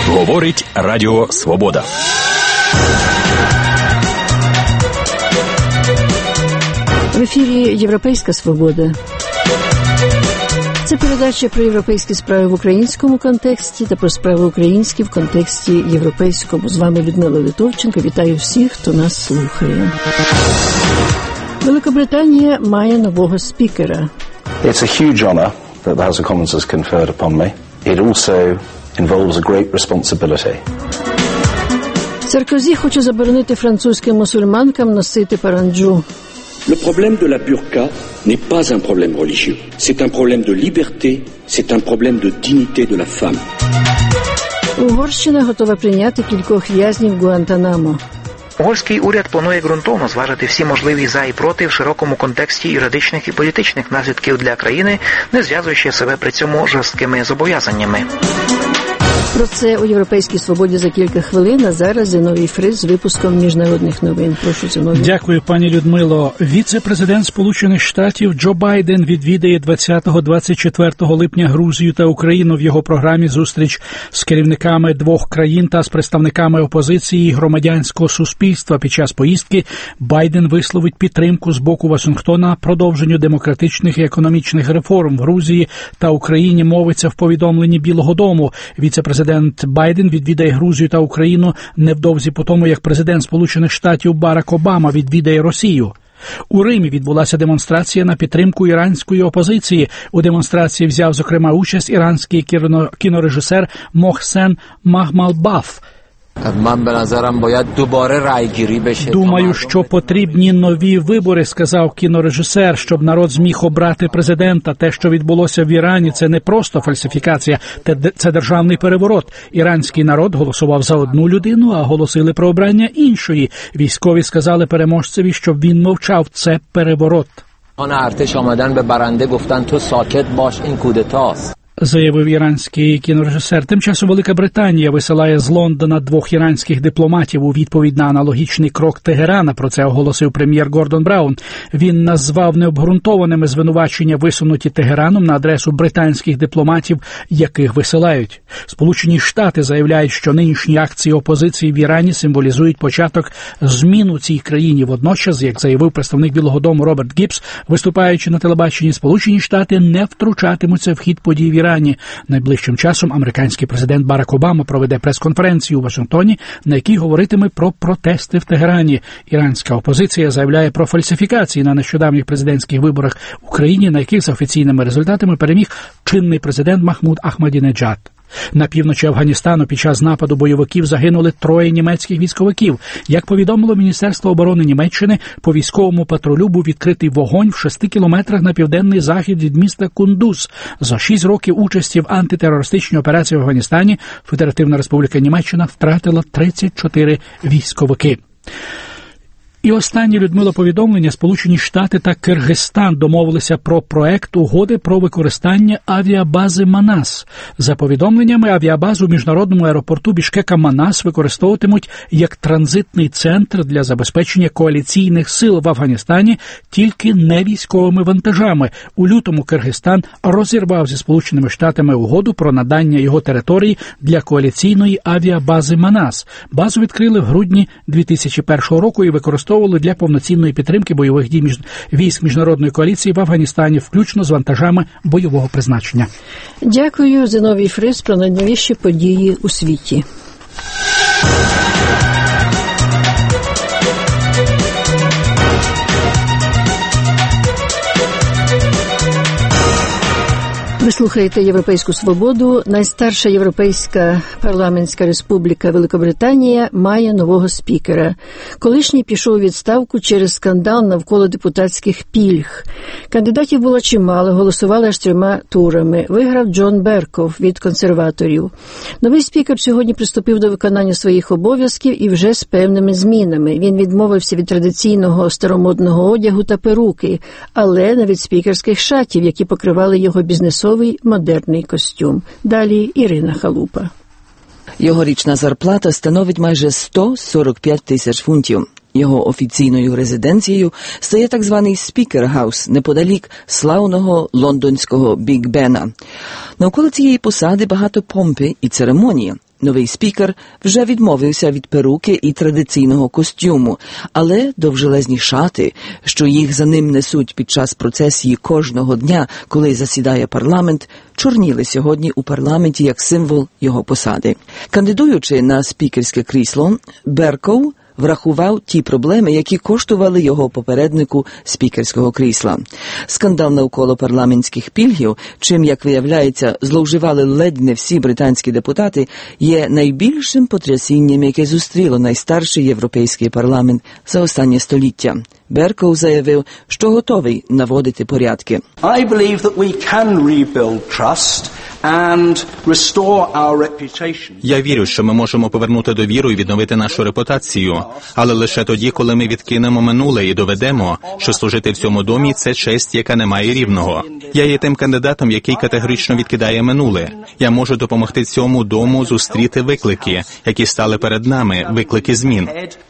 Говорить Радіо Свобода. В ефірі «Європейська свобода». Це передача про європейські справи в українському контексті та про справи українські в контексті європейському. З вами Людмила Литовченко. Вітаю всіх, хто нас слухає. Великобританія має нового спікера. It's a huge honor that the House of Commons has conferred upon me. It also involves a great responsibility. Саркозі хоче заборонити французьким мусульманкам носити паранджу. Le problème de la burqa n'est pas un problème religieux. C'est un problème de liberté, c'est un problème de dignité de la femme. Угорщина готова прийняти кількох в'язнів Гуантанамо. Угорський уряд планує ґрунтовно зважити всі можливі за і проти в широкому контексті юридичних і політичних наслідків для країни, не зв'язуючи себе при цьому жорсткими зобов'язаннями. Про це у «Європейській свободі» за кілька хвилин, а зараз Зіновій Фриз з випуском міжнародних новин. Прошу, Зіновій. Дякую, пані Людмило. Віце-президент Сполучених Штатів Джо Байден відвідає 20-24 липня Грузію та Україну. В його програмі зустріч з керівниками двох країн та з представниками опозиції і громадянського суспільства. Під час поїздки Байден висловить підтримку з боку Вашингтона продовженню демократичних і економічних реформ в Грузії та Україні, мовиться в повідомленні Білого дому. Віце-президент Байден відвідає Грузію та Україну невдовзі по тому, як президент Сполучених Штатів Барак Обама відвідає Росію. У Римі відбулася демонстрація на підтримку іранської опозиції. У демонстрації взяв, зокрема, участь іранський кінорежисер Мохсен Махмалбаф. Думаю, що потрібні нові вибори, сказав кінорежисер, щоб народ зміг обрати президента. Те, що відбулося в Ірані, це не просто фальсифікація, це державний переворот. Іранський народ голосував за одну людину, а оголосили про обрання іншої. Військові сказали переможцеві, щоб він мовчав. Це переворот. Заявив іранський кінорежисер. Тим часом Велика Британія висилає з Лондона двох іранських дипломатів у відповідь на аналогічний крок Тегерана. Про це оголосив прем'єр Гордон Браун. Він назвав необґрунтованими звинувачення, висунуті Тегераном на адресу британських дипломатів, яких висилають. Сполучені Штати заявляють, що нинішні акції опозиції в Ірані символізують початок змін у цій країні. Водночас, як заявив представник Білого дому Роберт Гібс, виступаючи на телебаченні, Сполучені Штати не втручатимуться в хід подій в Ірані. Найближчим часом американський президент Барак Обама проведе прес-конференцію у Вашингтоні, на якій говоритиме про протести в Тегерані. Іранська опозиція заявляє про фальсифікації на нещодавніх президентських виборах в Україні, на яких за офіційними результатами переміг чинний президент Махмуд Ахмадінеджад. На півночі Афганістану під час нападу бойовиків загинули 3 німецьких військовиків. Як повідомило Міністерство оборони Німеччини, по військовому патрулю був відкритий вогонь в 6 кілометрах на південний захід від міста Кундуз. За 6 років участі в антитерористичній операції в Афганістані Федеративна Республіка Німеччина втратила 34 військовики. І останнє, Людмила, повідомлення. Сполучені Штати та Киргизстан домовилися про проект угоди про використання авіабази Манас. За повідомленнями, авіабазу в міжнародному аеропорту Бішкека Манас використовуватимуть як транзитний центр для забезпечення коаліційних сил в Афганістані, тільки не військовими вантажами. У лютому Киргизстан розірвав зі Сполученими Штатами угоду про надання його території для коаліційної авіабази Манас. Базу відкрили в грудні 2001 року і використовували для повноцінної підтримки бойових дій військ міжнародної коаліції в Афганістані, включно з вантажами бойового призначення. Дякую, Зіновій Фриз, про найновіші події у світі. Ви слухаєте «Європейську свободу». Найстарша європейська парламентська республіка Великобританія має нового спікера. Колишній пішов у відставку через скандал навколо депутатських пільг. Кандидатів було чимало, голосували аж 3 турами. Виграв Джон Берков від консерваторів. Новий спікер сьогодні приступив до виконання своїх обов'язків і вже з певними змінами. Він відмовився від традиційного старомодного одягу та перуки, але не від спікерських шатів, які покривали його бізнесовий модерний костюм. Далі Ірина Халупа. Його річна зарплата становить майже 145 тисяч фунтів. Його офіційною резиденцією стає так званий спікер-хаус неподалік славного лондонського Біг Бена. Навколо цієї посади багато помпи і церемонії. Новий спікер вже відмовився від перуки і традиційного костюму, але довжелезні шати, що їх за ним несуть під час процесії кожного дня, коли засідає парламент, чорніли сьогодні у парламенті як символ його посади. Кандидуючи на спікерське крісло, Берков врахував ті проблеми, які коштували його попереднику спікерського крісла. Скандал навколо парламентських пільгів, чим, як виявляється, зловживали ледь не всі британські депутати, є найбільшим потрясінням, яке зустріло найстарший європейський парламент за останнє століття. Берков заявив, що готовий наводити порядки. I believe that we can rebuild trust and restore our reputation. Я вірю, що ми можемо повернути довіру і відновити нашу репутацію, але лише тоді, коли ми відкинемо минуле і доведемо, що служити в цьому домі – це честь, яка не має рівного. Я є тим кандидатом, який категорично відкидає минуле. Я можу допомогти цьому дому зустріти виклики, які стали перед нами, виклики змін.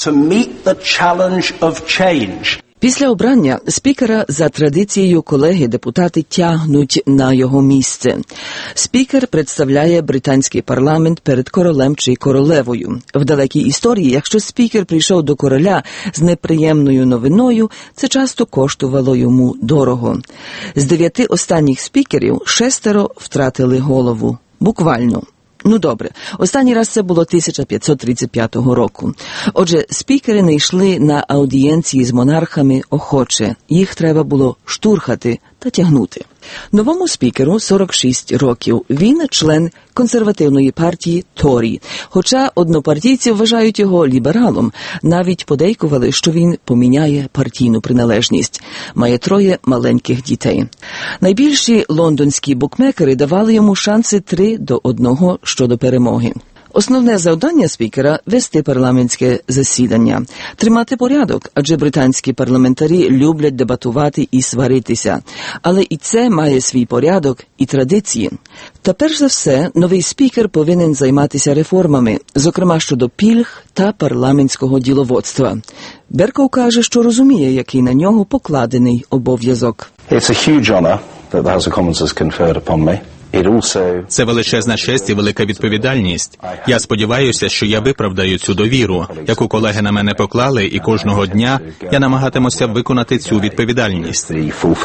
Після обрання спікера за традицією колеги-депутати тягнуть на його місце. Спікер представляє британський парламент перед королем чи королевою. В далекій історії, якщо спікер прийшов до короля з неприємною новиною, це часто коштувало йому дорого. З 9 останніх спікерів 6 втратили голову. Буквально. Ну добре, останній раз це було 1535 року. Отже, спікери не йшли на аудієнції з монархами охоче. Їх треба було штурхати та тягнути. Новому спікеру 46 років. Він член консервативної партії Торі. Хоча однопартійці вважають його лібералом, навіть подейкували, що він поміняє партійну приналежність. Має 3 маленьких дітей. Найбільші лондонські букмекери давали йому шанси 3-1 щодо перемоги. Основне завдання спікера – вести парламентське засідання, тримати порядок, адже британські парламентарі люблять дебатувати і сваритися. Але і це має свій порядок і традиції. Та перш за все, новий спікер повинен займатися реформами, зокрема щодо пільг та парламентського діловодства. Берков каже, що розуміє, який на нього покладений обов'язок. It's a huge honor that the House of Commons has conferred upon me. Це величезна честь і велика відповідальність. Я сподіваюся, що я виправдаю цю довіру, яку колеги на мене поклали, і кожного дня я намагатимуся виконати цю відповідальність.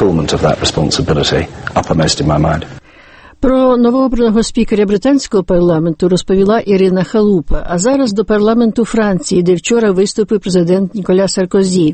Про новообраного спікера британського парламенту розповіла Ірина Халупа. А зараз до парламенту Франції, де вчора виступив президент Ніколя Саркозі.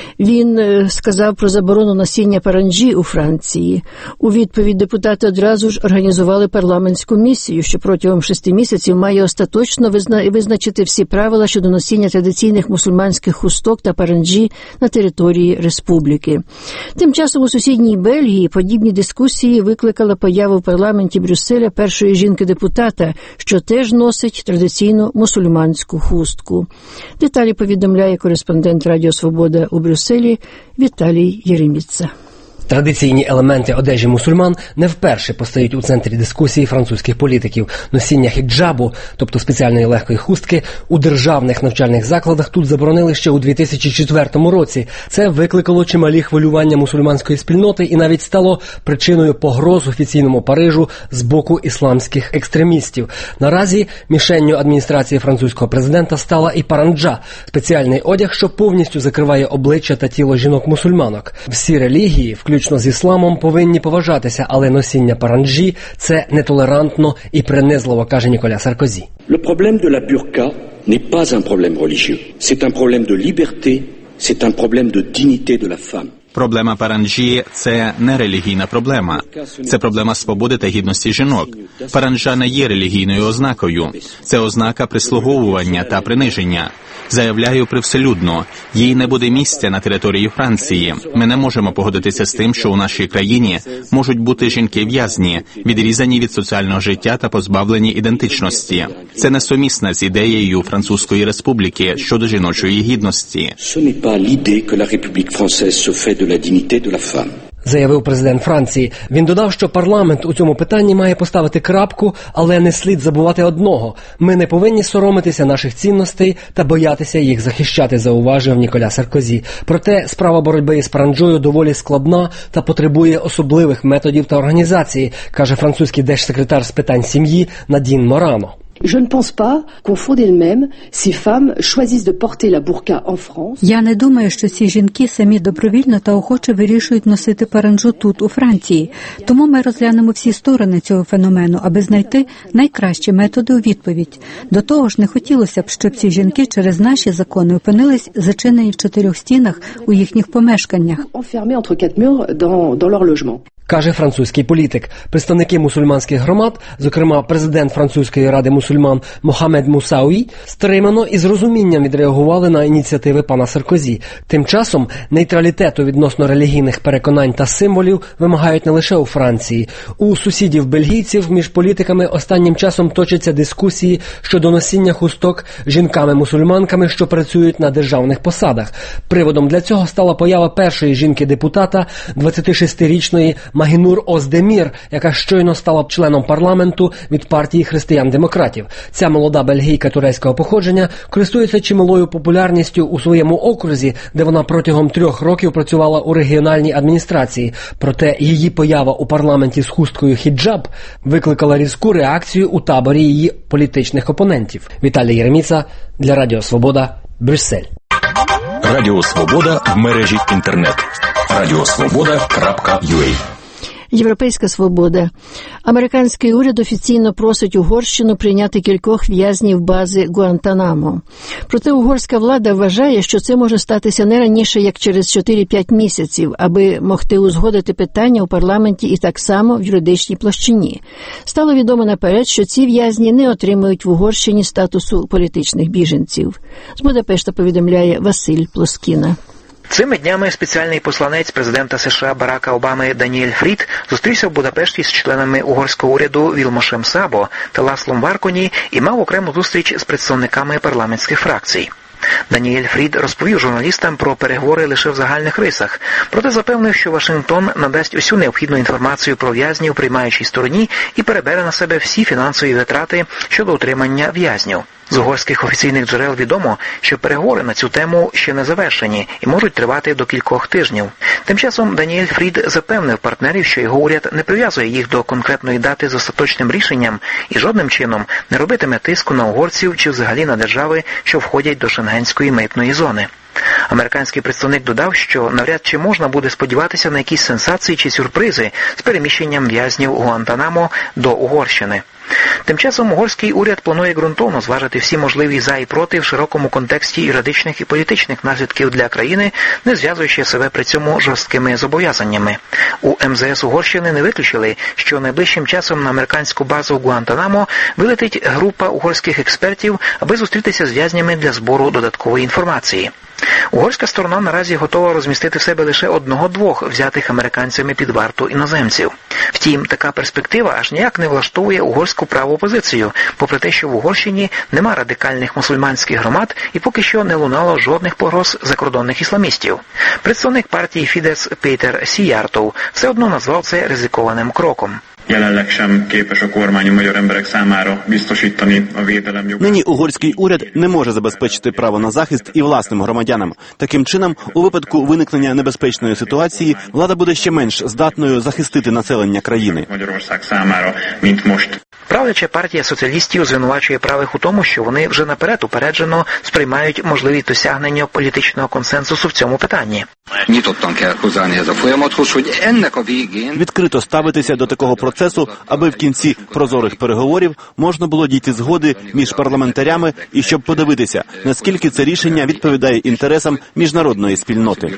Він сказав про заборону носіння паранджі у Франції. У відповідь депутати одразу ж організували парламентську місію, що протягом 6 місяців має остаточно визначити всі правила щодо носіння традиційних мусульманських хусток та паранджі на території республіки. Тим часом у сусідній Бельгії подібні дискусії викликала появу в парламенті Брюсселя першої жінки-депутата, що теж носить традиційну мусульманську хустку. Деталі повідомляє кореспондент Радіо Свобода у Брюсселі Віталій Єреміца. Традиційні елементи одежі мусульман не вперше постають у центрі дискусії французьких політиків. Носіння хіджабу, тобто спеціальної легкої хустки, у державних навчальних закладах тут заборонили ще у 2004 році. Це викликало чималі хвилювання мусульманської спільноти і навіть стало причиною погроз офіційному Парижу з боку ісламських екстремістів. Наразі мішенню адміністрації французького президента стала і паранджа – спеціальний одяг, що повністю закриває обличчя та тіло жінок-мусульманок. Всі релігії, включно з ісламом, повинні поважатися, але носіння паранджі – це нетолерантно і принизливо, каже Ніколя Саркозі. Le problème de la burqa n'est pas un problème religieux. C'est un problème de liberté, c'est un problème de dignité de la femme. Проблема паранджі – це не релігійна проблема. Це проблема свободи та гідності жінок. Паранджа не є релігійною ознакою. Це ознака прислуговування та приниження. Заявляю привселюдно, їй не буде місця на території Франції. Ми не можемо погодитися з тим, що у нашій країні можуть бути жінки-в'язні, відрізані від соціального життя та позбавлені ідентичності. Це несумісне з ідеєю Французької республіки щодо жіночої гідності. Ce n'est pas l'idée que la République française se fait de la dignité de la femme. Заявив президент Франції. Він додав, що парламент у цьому питанні має поставити крапку, але не слід забувати одного. Ми не повинні соромитися наших цінностей та боятися їх захищати, зауважив Ніколя Саркозі. Проте справа боротьби з паранджою доволі складна та потребує особливих методів та організації, каже французький держсекретар з питань сім'ї Надін Морано. Я не думаю, що ці жінки самі добровільно та охоче вирішують носити паранджу тут, у Франції. Тому ми розглянемо всі сторони цього феномену, аби знайти найкращі методи у відповідь. До того ж, не хотілося б, щоб ці жінки через наші закони опинились зачинені в 4 стінах у їхніх помешканнях. Каже французький політик. Представники мусульманських громад, зокрема президент Французької ради мусульман Мохамед Мусауї, стримано і з розумінням відреагували на ініціативи пана Саркозі. Тим часом нейтралітету відносно релігійних переконань та символів вимагають не лише у Франції. У сусідів-бельгійців між політиками останнім часом точаться дискусії щодо носіння хусток жінками-мусульманками, що працюють на державних посадах. Приводом для цього стала поява першої жінки-депутата, 26-річної Магінур Оздемір, яка щойно стала членом парламенту від партії християн-демократів. Ця молода бельгійка турецького походження користується чималою популярністю у своєму окрузі, де вона протягом 3 років працювала у регіональній адміністрації. Проте її поява у парламенті з хусткою хіджаб викликала різку реакцію у таборі її політичних опонентів. Віталій Єреміца для Радіо Свобода, Брюссель. Радіо Свобода в мережі інтернет. radiosvoboda.ua. Європейська свобода. Американський уряд офіційно просить Угорщину прийняти кількох в'язнів бази Гуантанамо. Проте угорська влада вважає, що це може статися не раніше, як через 4-5 місяців, аби могти узгодити питання у парламенті і так само в юридичній площині. Стало відомо наперед, що ці в'язні не отримують в Угорщині статусу політичних біженців. З Будапешта повідомляє Василь Плоскіна. Цими днями спеціальний посланець президента США Барака Обами Даніель Фрід зустрівся в Будапешті з членами угорського уряду Вілмошем Сабо та Ласлом Варконі і мав окрему зустріч з представниками парламентських фракцій. Даніель Фрід розповів журналістам про переговори лише в загальних рисах, проте запевнив, що Вашингтон надасть усю необхідну інформацію про в'язнів приймаючій стороні і перебере на себе всі фінансові витрати щодо утримання в'язнів. З угорських офіційних джерел відомо, що переговори на цю тему ще не завершені і можуть тривати до кількох тижнів. Тим часом Даніель Фрід запевнив партнерів, що його уряд не прив'язує їх до конкретної дати з остаточним рішенням і жодним чином не робитиме тиску на угорців чи взагалі на держави, що входять до шенгенської митної зони. Американський представник додав, що навряд чи можна буде сподіватися на якісь сенсації чи сюрпризи з переміщенням в'язнів Гуантанамо до Угорщини. Тим часом угорський уряд планує ґрунтовно зважити всі можливі за і проти в широкому контексті юридичних і політичних наслідків для країни, не зв'язуючи себе при цьому жорсткими зобов'язаннями. У МЗС Угорщини не виключили, що найближчим часом на американську базу Гуантанамо вилетить група угорських експертів, аби зустрітися з в'язнями для збору додаткової інформації. Угорська сторона наразі готова розмістити в себе лише 1-2 взятих американцями під варту іноземців. Втім, така перспектива аж ніяк не влаштовує угорську праву опозицію, попри те, що в Угорщині нема радикальних мусульманських громад і поки що не лунало жодних погроз закордонних ісламістів. Представник партії Фідesz Péter Szijjártó все одно назвав це ризикованим кроком. Нині угорський уряд не може забезпечити право на захист і власним громадянам. Таким чином, у випадку виникнення небезпечної ситуації, влада буде ще менш здатною захистити населення країни. Правляча партія соціалістів звинувачує правих у тому, що вони вже наперед упереджено сприймають можливість досягнення політичного консенсусу в цьому питанні. Відкрито ставитися до такого процесу, аби в кінці прозорих переговорів можна було дійти згоди між парламентарями і щоб подивитися, наскільки це рішення відповідає інтересам міжнародної спільноти.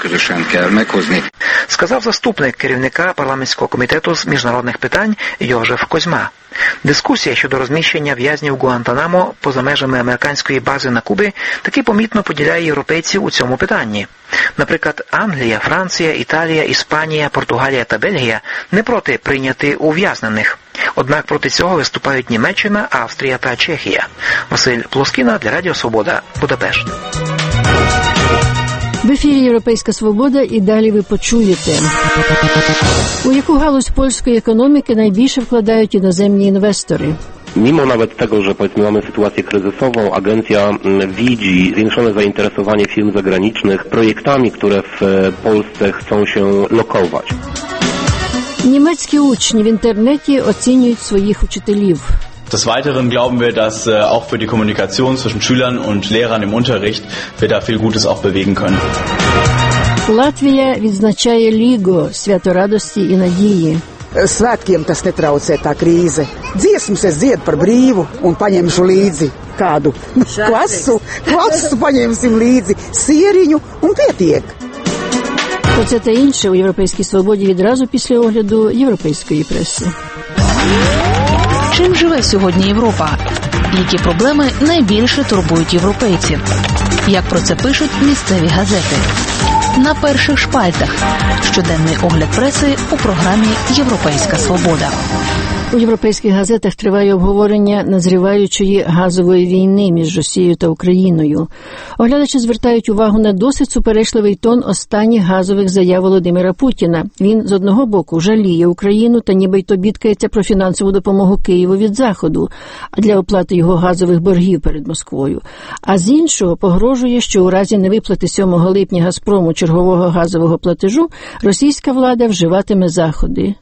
Сказав заступник керівника парламентського комітету з міжнародних питань Йожеф Козьма. Дискусія щодо розміщення в'язнів Гуантанамо поза межами американської бази на Кубі таки помітно поділяє європейців у цьому питанні. Наприклад, Англія, Франція, Італія, Іспанія, Португалія та Бельгія не проти прийняти ув'язнених. Однак проти цього виступають Німеччина, Австрія та Чехія. Василь Плоскіна для Радіо Свобода, Будапешт. В ефірі «Європейська свобода» і далі ви почуєте. У яку галузь польської економіки найбільше вкладають іноземні інвестори? Mimo nawet tego, że powiedzmy mamy sytuację kryzysową, agencja widzi zwiększone zainteresowanie firm zagranicznych projektami, które w Polsce chcą się lokować. Німецькі учні в інтернеті оцінюють своїх учителів. Des Weiteren glauben wir, dass auch für die Kommunikation zwischen Schülern und Lehrern im Unterricht wir da viel Gutes auch bewegen können. Латвія відзначає Ліго – свято радості і надії. Svētkiem tas netraucē tā krīze. Dziesmas es dziedu par brīvu un paņemšu līdzi kādu klasu paņemsim līdzi, sieriņu un pietiek. Про це та інше у «Європейській свободі» відразу після огляду європейської преси. Чим живе сьогодні Європа? Які проблеми найбільше турбують європейців? Як про це пишуть місцеві газети? На перших шпальтах. Щоденний огляд преси у програмі «Європейська свобода». У європейських газетах триває обговорення назріваючої газової війни між Росією та Україною. Оглядачі звертають увагу на досить суперечливий тон останніх газових заяв Володимира Путіна. Він, з одного боку, жаліє Україну та нібито бідкається про фінансову допомогу Києву від Заходу для оплати його газових боргів перед Москвою. А з іншого погрожує, що у разі невиплати 7 липня «Газпрому» чергового газового платежу російська влада вживатиме заходи.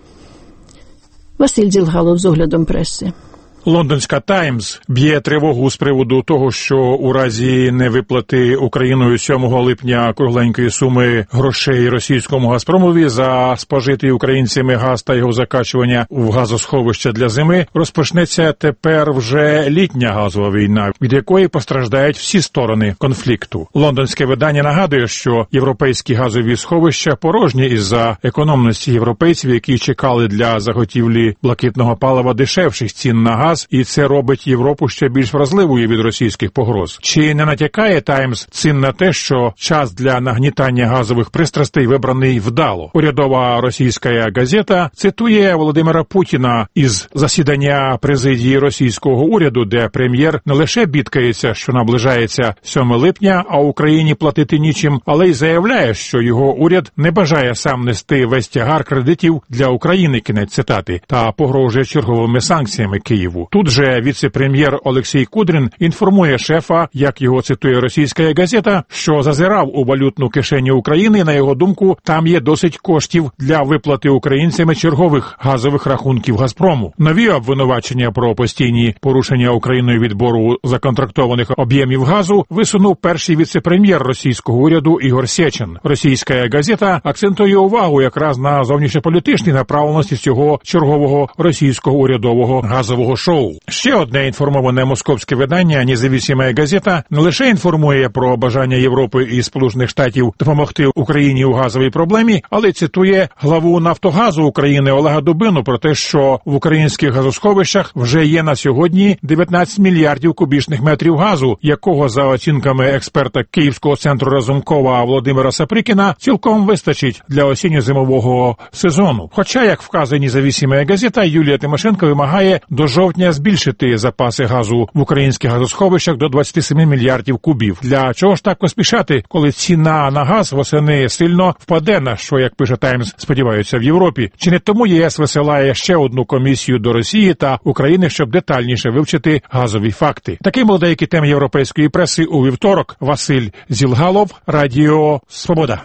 Василь Зілгалов з оглядом преси. Лондонська «Таймс» б'є тривогу з приводу того, що у разі невиплати Україною 7 липня кругленької суми грошей російському «Газпромові» за спожитий українцями газ та його закачування в газосховища для зими, розпочнеться тепер вже літня газова війна, від якої постраждають всі сторони конфлікту. Лондонське видання нагадує, що європейські газові сховища порожні із-за економності європейців, які чекали для заготівлі блакитного палива дешевших цін на газ, і це робить Європу ще більш вразливою від російських погроз. Чи не натякає «Таймс» цим на те, що час для нагнітання газових пристрастей вибраний вдало? Урядова російська газета цитує Володимира Путіна із засідання президії російського уряду, де прем'єр не лише бідкається, що наближається 7 липня, а Україні платити нічим, але й заявляє, що його уряд не бажає сам нести весь тягар кредитів для України, кінець цитати, та погрожує черговими санкціями Києву. Тут же віце-прем'єр Олексій Кудрин інформує шефа, як його цитує російська газета, що зазирав у валютну кишеню України, на його думку, там є досить коштів для виплати українцями чергових газових рахунків «Газпрому». Нові обвинувачення про постійні порушення Україною відбору законтрактованих об'ємів газу висунув перший віце-прем'єр російського уряду Ігор Сечин. Російська газета акцентує увагу якраз на зовнішньополітичній направленості цього чергового російського урядового газового шоу. Ще одне інформоване московське видання «Независима газета» не лише інформує про бажання Європи і Сполучених Штатів допомогти Україні у газовій проблемі, але цитує главу «Нафтогазу» України Олега Дубину про те, що в українських газосховищах вже є на сьогодні 19 мільярдів кубічних метрів газу, якого, за оцінками експерта Київського центру Разумкова Володимира Саприкіна, цілком вистачить для осінньо-зимового сезону. Хоча, як вказує «Независима газета», Юлія Тимошенко вимагає до жовтня збільшити запаси газу в українських газосховищах до 27 мільярдів кубів. Для чого ж так поспішати, коли ціна на газ восени сильно впаде, на що, як пише «Таймс», сподіваються в Європі? Чи не тому ЄС висилає ще одну комісію до Росії та України, щоб детальніше вивчити газові факти? Таким були деякі теми європейської преси у вівторок. Василь Зілгалов, Радіо Свобода.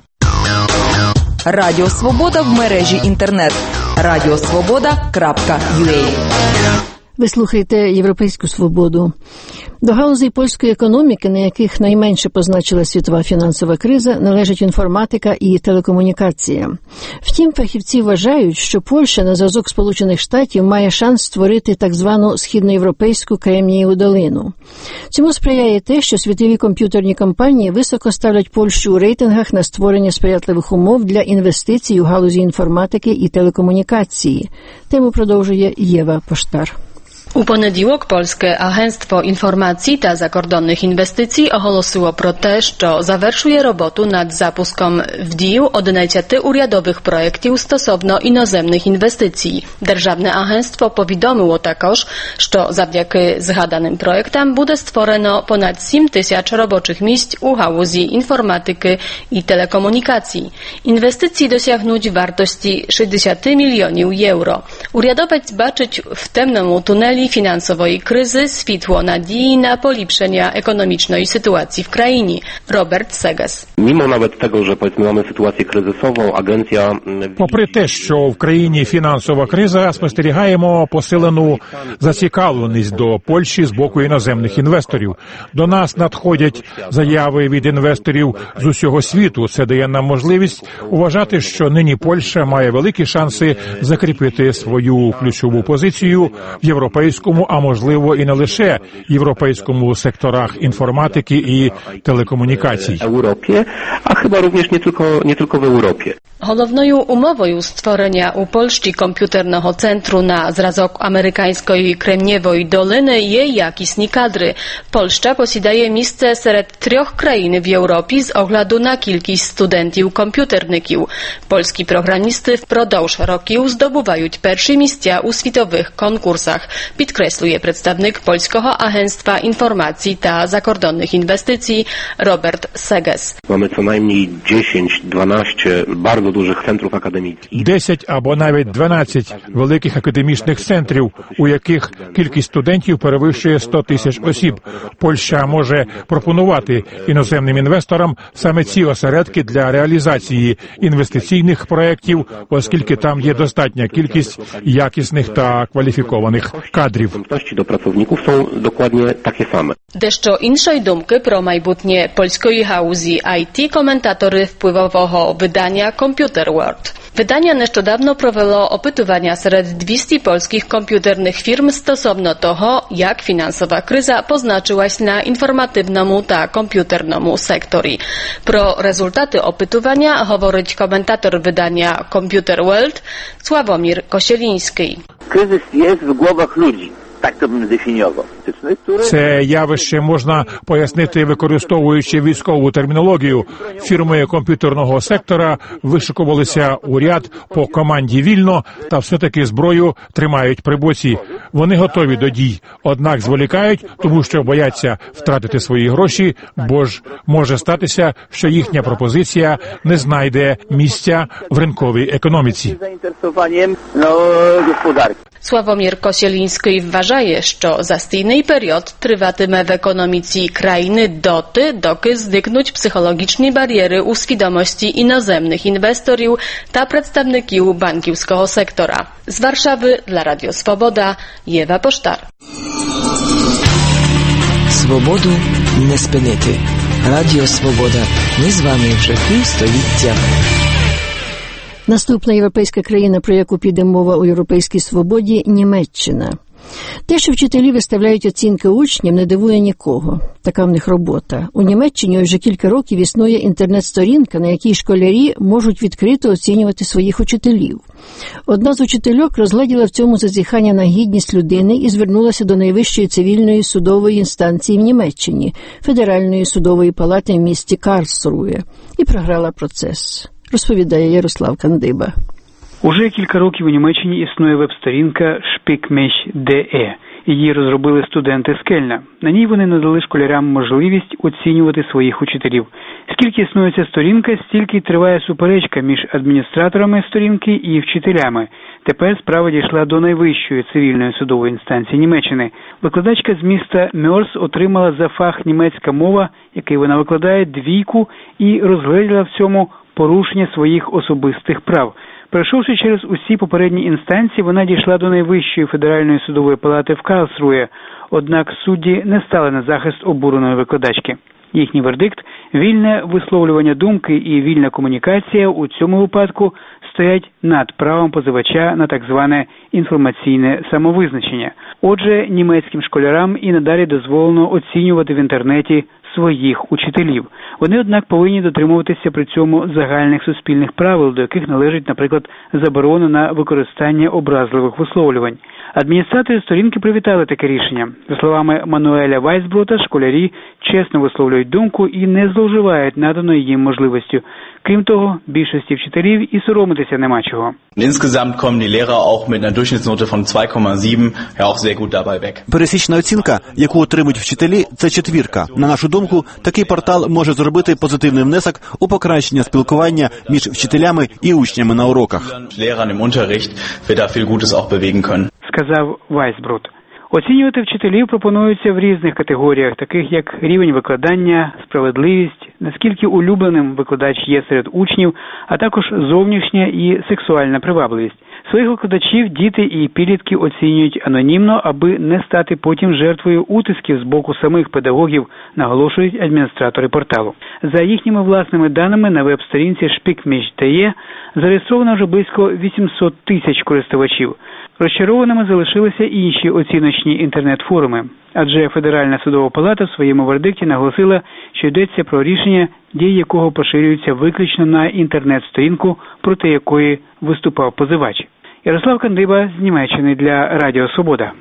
Радіо Свобода в мережі інтернет. radiosvoboda.ua. Ви слухаєте «Європейську свободу». До галузей польської економіки, на яких найменше позначила світова фінансова криза, належать інформатика і телекомунікація. Втім, фахівці вважають, що Польща на зразок Сполучених Штатів має шанс створити так звану східноєвропейську Кремнієву долину. Цьому сприяє те, що світові комп'ютерні компанії високо ставлять Польщу у рейтингах на створення сприятливих умов для інвестицій у галузі інформатики і телекомунікації. Тему продовжує Єва Поштар. У понеділок Польське агентство інформації та закордонних інвестицій оголосило про те, що завершує роботу над запуском в дію 11 урядових проєктів стосовно іноземних інвестицій. Державне агентство повідомило також, що завдяки згаданим проєктам буде створено понад 7 тисяч робочих місць у галузі інформатики і телекомунікацій. Інвестиції досягнуть вартості 60 мільйонів євро. Урядовець бачить в темному тунелі skali finansowej kryzy światło nadziei na polipszenia ekonomicznej sytuacji w krainie. Robert Seges. Mimo nawet tego, że powiedzmy mamy sytuację kryzysową, agencja... Попри те, що в країні фінансова криза, спостерігаємо посилену зацікавленість до Польщі з боку іноземних інвесторів. До нас надходять заяви від інвесторів з усього світу. Це дає нам можливість вважати, що нині Польща має великі шанси закріпити свою ключову позицію в європейському, а можливо і не лише європейському секторах інформатики і телекомунікацій. Європі, а хіба również nie tylko w Europie. Головною умовою створення у Польщі комп'ютерного центру на зразок американської Кремнєвої долини є якісні кадри. Польща посідає місце серед 3 країн в Європі з огляду на кількість студентів-комп'ютерників. Польські програмісти впродовж років здобувають перші місця у світових конкурсах, підкреслює представник Польського агентства інформації та закордонних інвестицій Robert Seges. Mamy co najmniej 10-12 bardzo dużych centrów akademickich. 10 або навіть 12 великих академічних центрів, у яких кількість студентів перевищує 100 тисяч осіб. Польща може пропонувати іноземним інвесторам саме ці осередки для реалізації інвестиційних проєктів, оскільки там є достатня кількість якісних та кваліфікованих кадрів. До працівників są dokładnie takie same. Дещо іншої думки про майбутнє польської галузі IT коментатори впливового видання Computer World. Видання нещодавно провело опитування серед 200 польських комп'ютерних фірм стосовно того, як фінансова криза позначилась на інформативному та комп'ютерному секторі. Про результати опитування говорить коментатор видання Computer World Sławomir Kosieliński. Kryzys jest w głowach ludzi. Так to bym zdefiniował. Це явище можна пояснити, використовуючи військову термінологію. Фірми комп'ютерного сектора вишикувалися у ряд по команді вільно, та все-таки зброю тримають при боці. Вони готові до дій, однак зволікають, тому що бояться втратити свої гроші, бо ж може статися, що їхня пропозиція не знайде місця в ринковій економіці. Sławomir Kosieliński вважає, що застійний період триватиме в економіці країни доти, доки зникнуть психологічні бар'єри у свідомості іноземних інвесторів та представників банківського сектора. З Варшави для Радіо Свобода Єва Поштар. Свободу не спинити. Радіо Свобода. Ми з вами вже півстоліття. Наступна європейська країна, про яку піде мова у «Європейській свободі» – Німеччина. Те, що вчителі виставляють оцінки учням, не дивує нікого. Така в них робота. У Німеччині вже кілька років існує інтернет-сторінка, на якій школярі можуть відкрито оцінювати своїх учителів. Одна з учительок розгледіла в цьому зазіхання на гідність людини і звернулася до найвищої цивільної судової інстанції в Німеччині – Федеральної судової палати в місті Карлсрує, і програла процес. Розповідає Ярослав Кандиба. Уже кілька років у Німеччині існує веб-сторінка Spickmech.de. Її розробили студенти з Кельна. На ній вони надали школярам можливість оцінювати своїх учителів. Скільки існує ця сторінка, стільки й триває суперечка між адміністраторами сторінки і вчителями. Тепер справа дійшла до найвищої цивільної судової інстанції Німеччини. Викладачка з міста Мьорс отримала за фах німецька мова, який вона викладає, 2 і розгледіла в цьому порушення своїх особистих прав. Пройшовши через усі попередні інстанції, вона дійшла до найвищої федеральної судової палати в Карлсрує. Однак судді не стали на захист обуреної викладачки. Їхній вердикт – вільне висловлювання думки і вільна комунікація у цьому випадку стоять над правом позивача на так зване інформаційне самовизначення. Отже, німецьким школярам і надалі дозволено оцінювати в інтернеті своїх учителів. Вони, однак, повинні дотримуватися при цьому загальних суспільних правил, до яких належить, наприклад, заборона на використання образливих висловлювань. Адміністратори сторінки привітали таке рішення. За словами Мануеля Вайсброта, школярі чесно висловлюють думку і не зловживають наданою їм можливістю. Крім того, більшості вчителів і соромитися нема чого. Insgesamt kommen die Lehrer auch mit einer Durchschnittsnote von 2,7 ja auch sehr gut dabei weg. Пересічна оцінка, яку отримують вчителі, це 4. На нашу думку, такий портал може зробити позитивний внесок у покращення спілкування між вчителями і учнями на уроках. Lehrern im Unterricht wird da viel Gutes auch bewegen können. Сказав Вайсброт. Оцінювати вчителів пропонується в різних категоріях, таких як рівень викладання, справедливість, наскільки улюбленим викладач є серед учнів, а також зовнішня і сексуальна привабливість. Своїх викладачів діти і підлітки оцінюють анонімно, аби не стати потім жертвою утисків з боку самих педагогів, наголошують адміністратори порталу. За їхніми власними даними на веб-сторінці Spickmich.de зареєстровано вже близько 800 тисяч користувачів. Розчарованими залишилися інші оціночні інтернет-форуми, адже Федеральна судова палата в своєму вердикті наголосила, що йдеться про рішення, дії якого поширюються виключно на інтернет-сторінку, проти якої виступав позивач. Ярослав Кандиба з Німеччини для Радіо Свобода.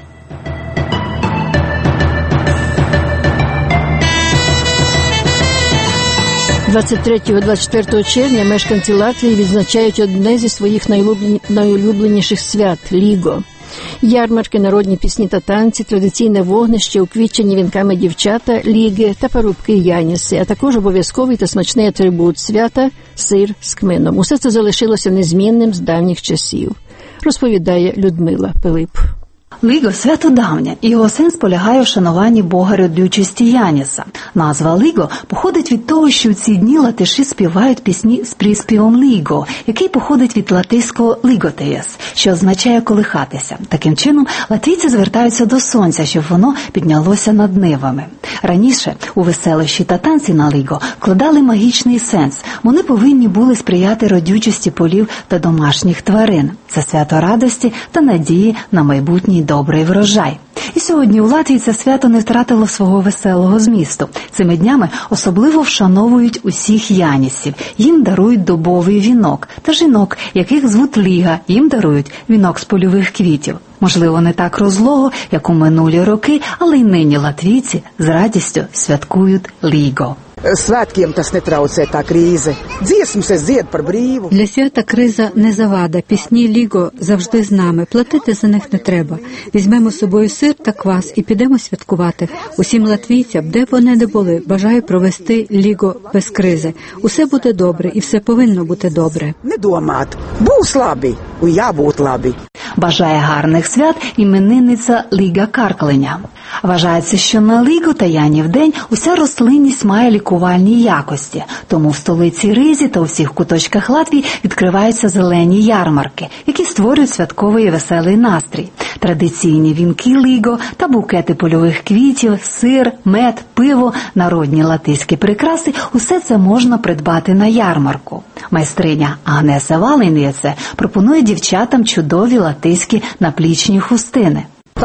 23-24 червня мешканці Латвії відзначають одне зі своїх найулюбленіших свят – Ліго. Ярмарки, народні пісні та танці, традиційне вогнище, уквітчені вінками дівчата, ліги та парубки Яніси, а також обов'язковий та смачний атрибут свята – сир з кмином. Усе це залишилося незмінним з давніх часів, розповідає Людмила Пилип. Ліго – свято давнє, і його сенс полягає в шануванні бога родючості Яніса. Назва Ліго походить від того, що в ці дні латиші співають пісні з приспівом Ліго, який походить від латиського «ліготеєс», що означає «колихатися». Таким чином, латвійці звертаються до сонця, щоб воно піднялося над нивами. Раніше у веселощі та танці на Ліго вкладали магічний сенс. Вони повинні були сприяти родючості полів та домашніх тварин. Це свято радості та надії на майбутній добрий врожай. І сьогодні у Латвії це свято не втратило свого веселого змісту. Цими днями особливо вшановують усіх янісів. Їм дарують дубовий вінок. Та жінок, яких звуть Ліга, їм дарують вінок з польових квітів. Можливо, не так розлого, як у минулі роки, але й нині латвійці з радістю святкують Ліго. Svētkiem tas netraucē tā krīze. Dziesmas es dziedu par brīvu. Для свята криза не завада. Пісні Ліго завжди з нами. Платити за них не треба. Візьмемо з собою сир та квас і підемо святкувати. Усім латвійцям, де б вони не були, бажаю провести Ліго без кризи. Усе буде добре і все повинно бути добре. Не domāt. Būs labi un jābūt labi. Бажає гарних свят іменинниця Ліга Каркленя. Вважається, що на Лігу та Янів день уся рослинність має лікувальні якості. Тому в столиці Ризі та у всіх куточках Латвії відкриваються зелені ярмарки, які створюють святковий і веселий настрій. Традиційні вінки Ліго та букети польових квітів, сир, мед, пиво, народні латиські прикраси – усе це можна придбати на ярмарку. Майстриня Агнеса Валейніце пропонує дівчатам чудові латиські наплічні хустини.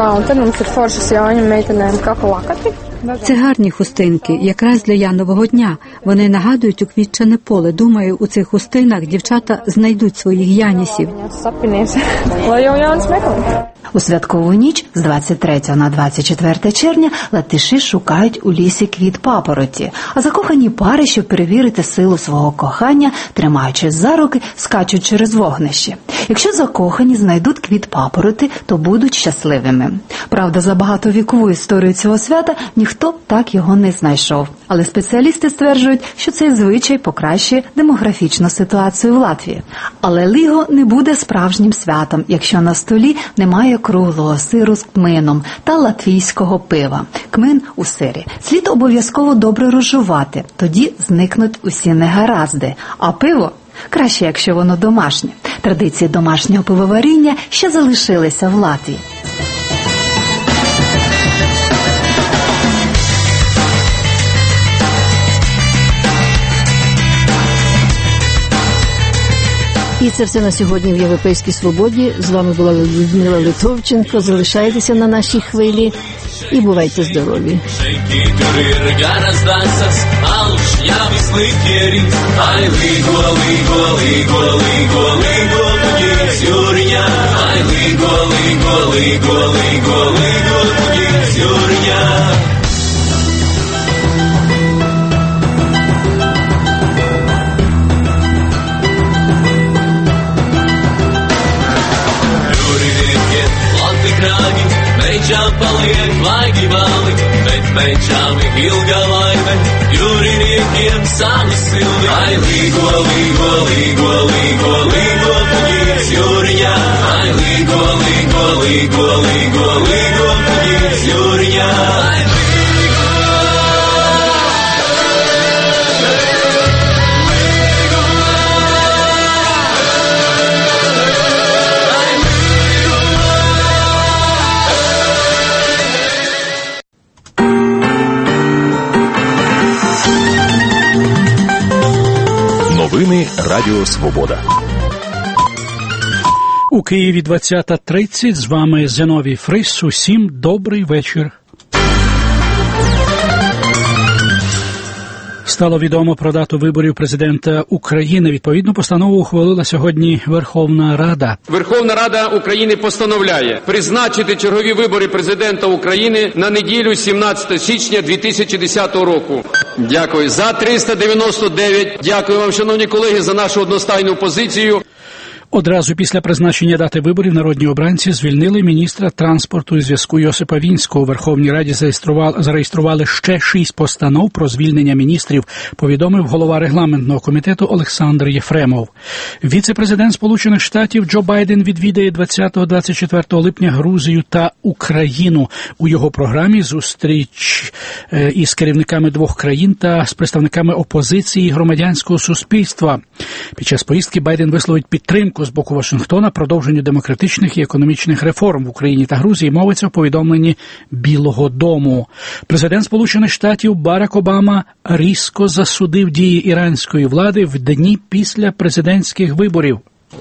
Це гарні хустинки, якраз для Янового дня. Вони нагадують уквітчене поле. Думаю, у цих хустинах дівчата знайдуть своїх янісів. У святкову ніч з 23 на 24 червня латиші шукають у лісі квіт папороті, а закохані пари, щоб перевірити силу свого кохання, тримаючись за руки, скачуть через вогнище. Якщо закохані знайдуть квіт папороти, то будуть щасливими. Правда, за багатовікову історію цього свята ніхто так його не знайшов. Але спеціалісти стверджують, що цей звичай покращує демографічну ситуацію в Латвії. Але Ліго не буде справжнім святом, якщо на столі немає круглого сиру з кмином та латвійського пива. Кмин у сирі. Слід обов'язково добре розжувати, тоді зникнуть усі негаразди. А пиво? Краще, якщо воно домашнє. Традиції домашнього пивоваріння ще залишилися в Латвії. І це все на сьогодні в «Європейській свободі». З вами була Людмила Литовченко. Залишайтеся на нашій хвилі і бувайте здорові. Meģām paliek vaigi vali, bet meģām ir ilga laime, jūriniekiem savu sildi. Ai, līgo, līgo, līgo, līgo, līgo, puģīs jūriņā. Ai, līgo, līgo, līgo, līgo, līgo, puģīs. Новини Радіо Свобода. У Києві 20:30. З вами Зиновій Фрис. Усім добрий вечір. Стало відомо про дату виборів президента України. Відповідну постанову ухвалила сьогодні Верховна Рада. Верховна Рада України постановляє призначити чергові вибори президента України на неділю 17 січня 2010 року. Дякую. За 399. Дякую вам, шановні колеги, за нашу одностайну позицію. Одразу після призначення дати виборів народні обранці звільнили міністра транспорту і зв'язку Йосипа Вінського. У Верховній Раді зареєстрували ще 6 постанов про звільнення міністрів, повідомив голова регламентного комітету Олександр Єфремов. Віце-президент Сполучених Штатів Джо Байден відвідає 20-24 липня Грузію та Україну. У його програмі зустріч із керівниками двох країн та з представниками опозиції і громадянського суспільства. Під час поїздки Байден висловить підтримку з боку Вашингтона продовженню демократичних і економічних реформ в Україні та Грузії, мовиться в повідомленні Білого дому. Президент Сполучених Штатів Барак Обама різко засудив дії іранської влади в дні після президентських виборів.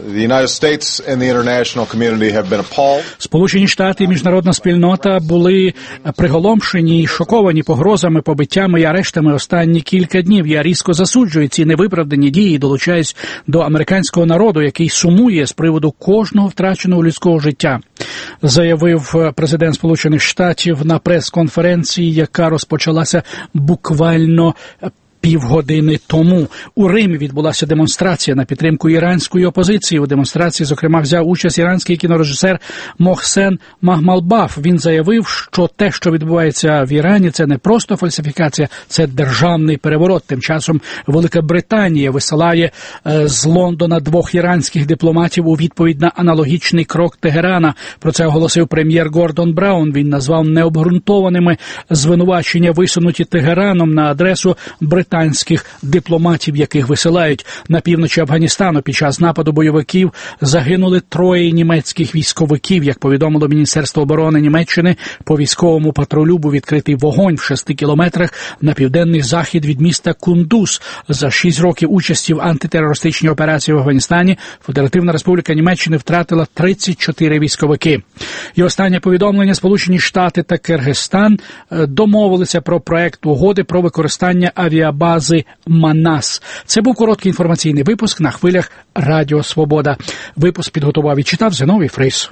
Сполучені Штати і міжнародна спільнота були приголомшені і шоковані погрозами, побиттями і арештами останні кілька днів. Я різко засуджую ці невиправдані дії і долучаюсь до американського народу, який сумує з приводу кожного втраченого людського життя, заявив президент Сполучених Штатів на прес-конференції, яка розпочалася буквально півгодини тому. У Римі відбулася демонстрація на підтримку іранської опозиції. У демонстрації, зокрема, взяв участь іранський кінорежисер Мохсен Махмалбаф. Він заявив, що те, що відбувається в Ірані, це не просто фальсифікація, це державний переворот. Тим часом Велика Британія висилає з Лондона 2 іранських дипломатів у відповідь на аналогічний крок Тегерана. Про це оголосив прем'єр Гордон Браун. Він назвав необґрунтованими звинувачення, висунуті Тегераном на адресу британських дипломатів, яких висилають. На півночі Афганістану під час нападу бойовиків загинули 3 німецьких військовиків. Як повідомило Міністерство оборони Німеччини, по військовому патрулю був відкритий вогонь в 6 кілометрах на південний захід від міста Кундуз. За 6 років участі в антитерористичній операції в Афганістані Федеративна Республіка Німеччини втратила 34 військовики. І останнє повідомлення: Сполучені Штати та Киргизстан домовилися про проект угоди про використання авіабази Манас. Це був короткий інформаційний випуск на хвилях Радіо Свобода. Випуск підготував і читав Зиновій Фрис.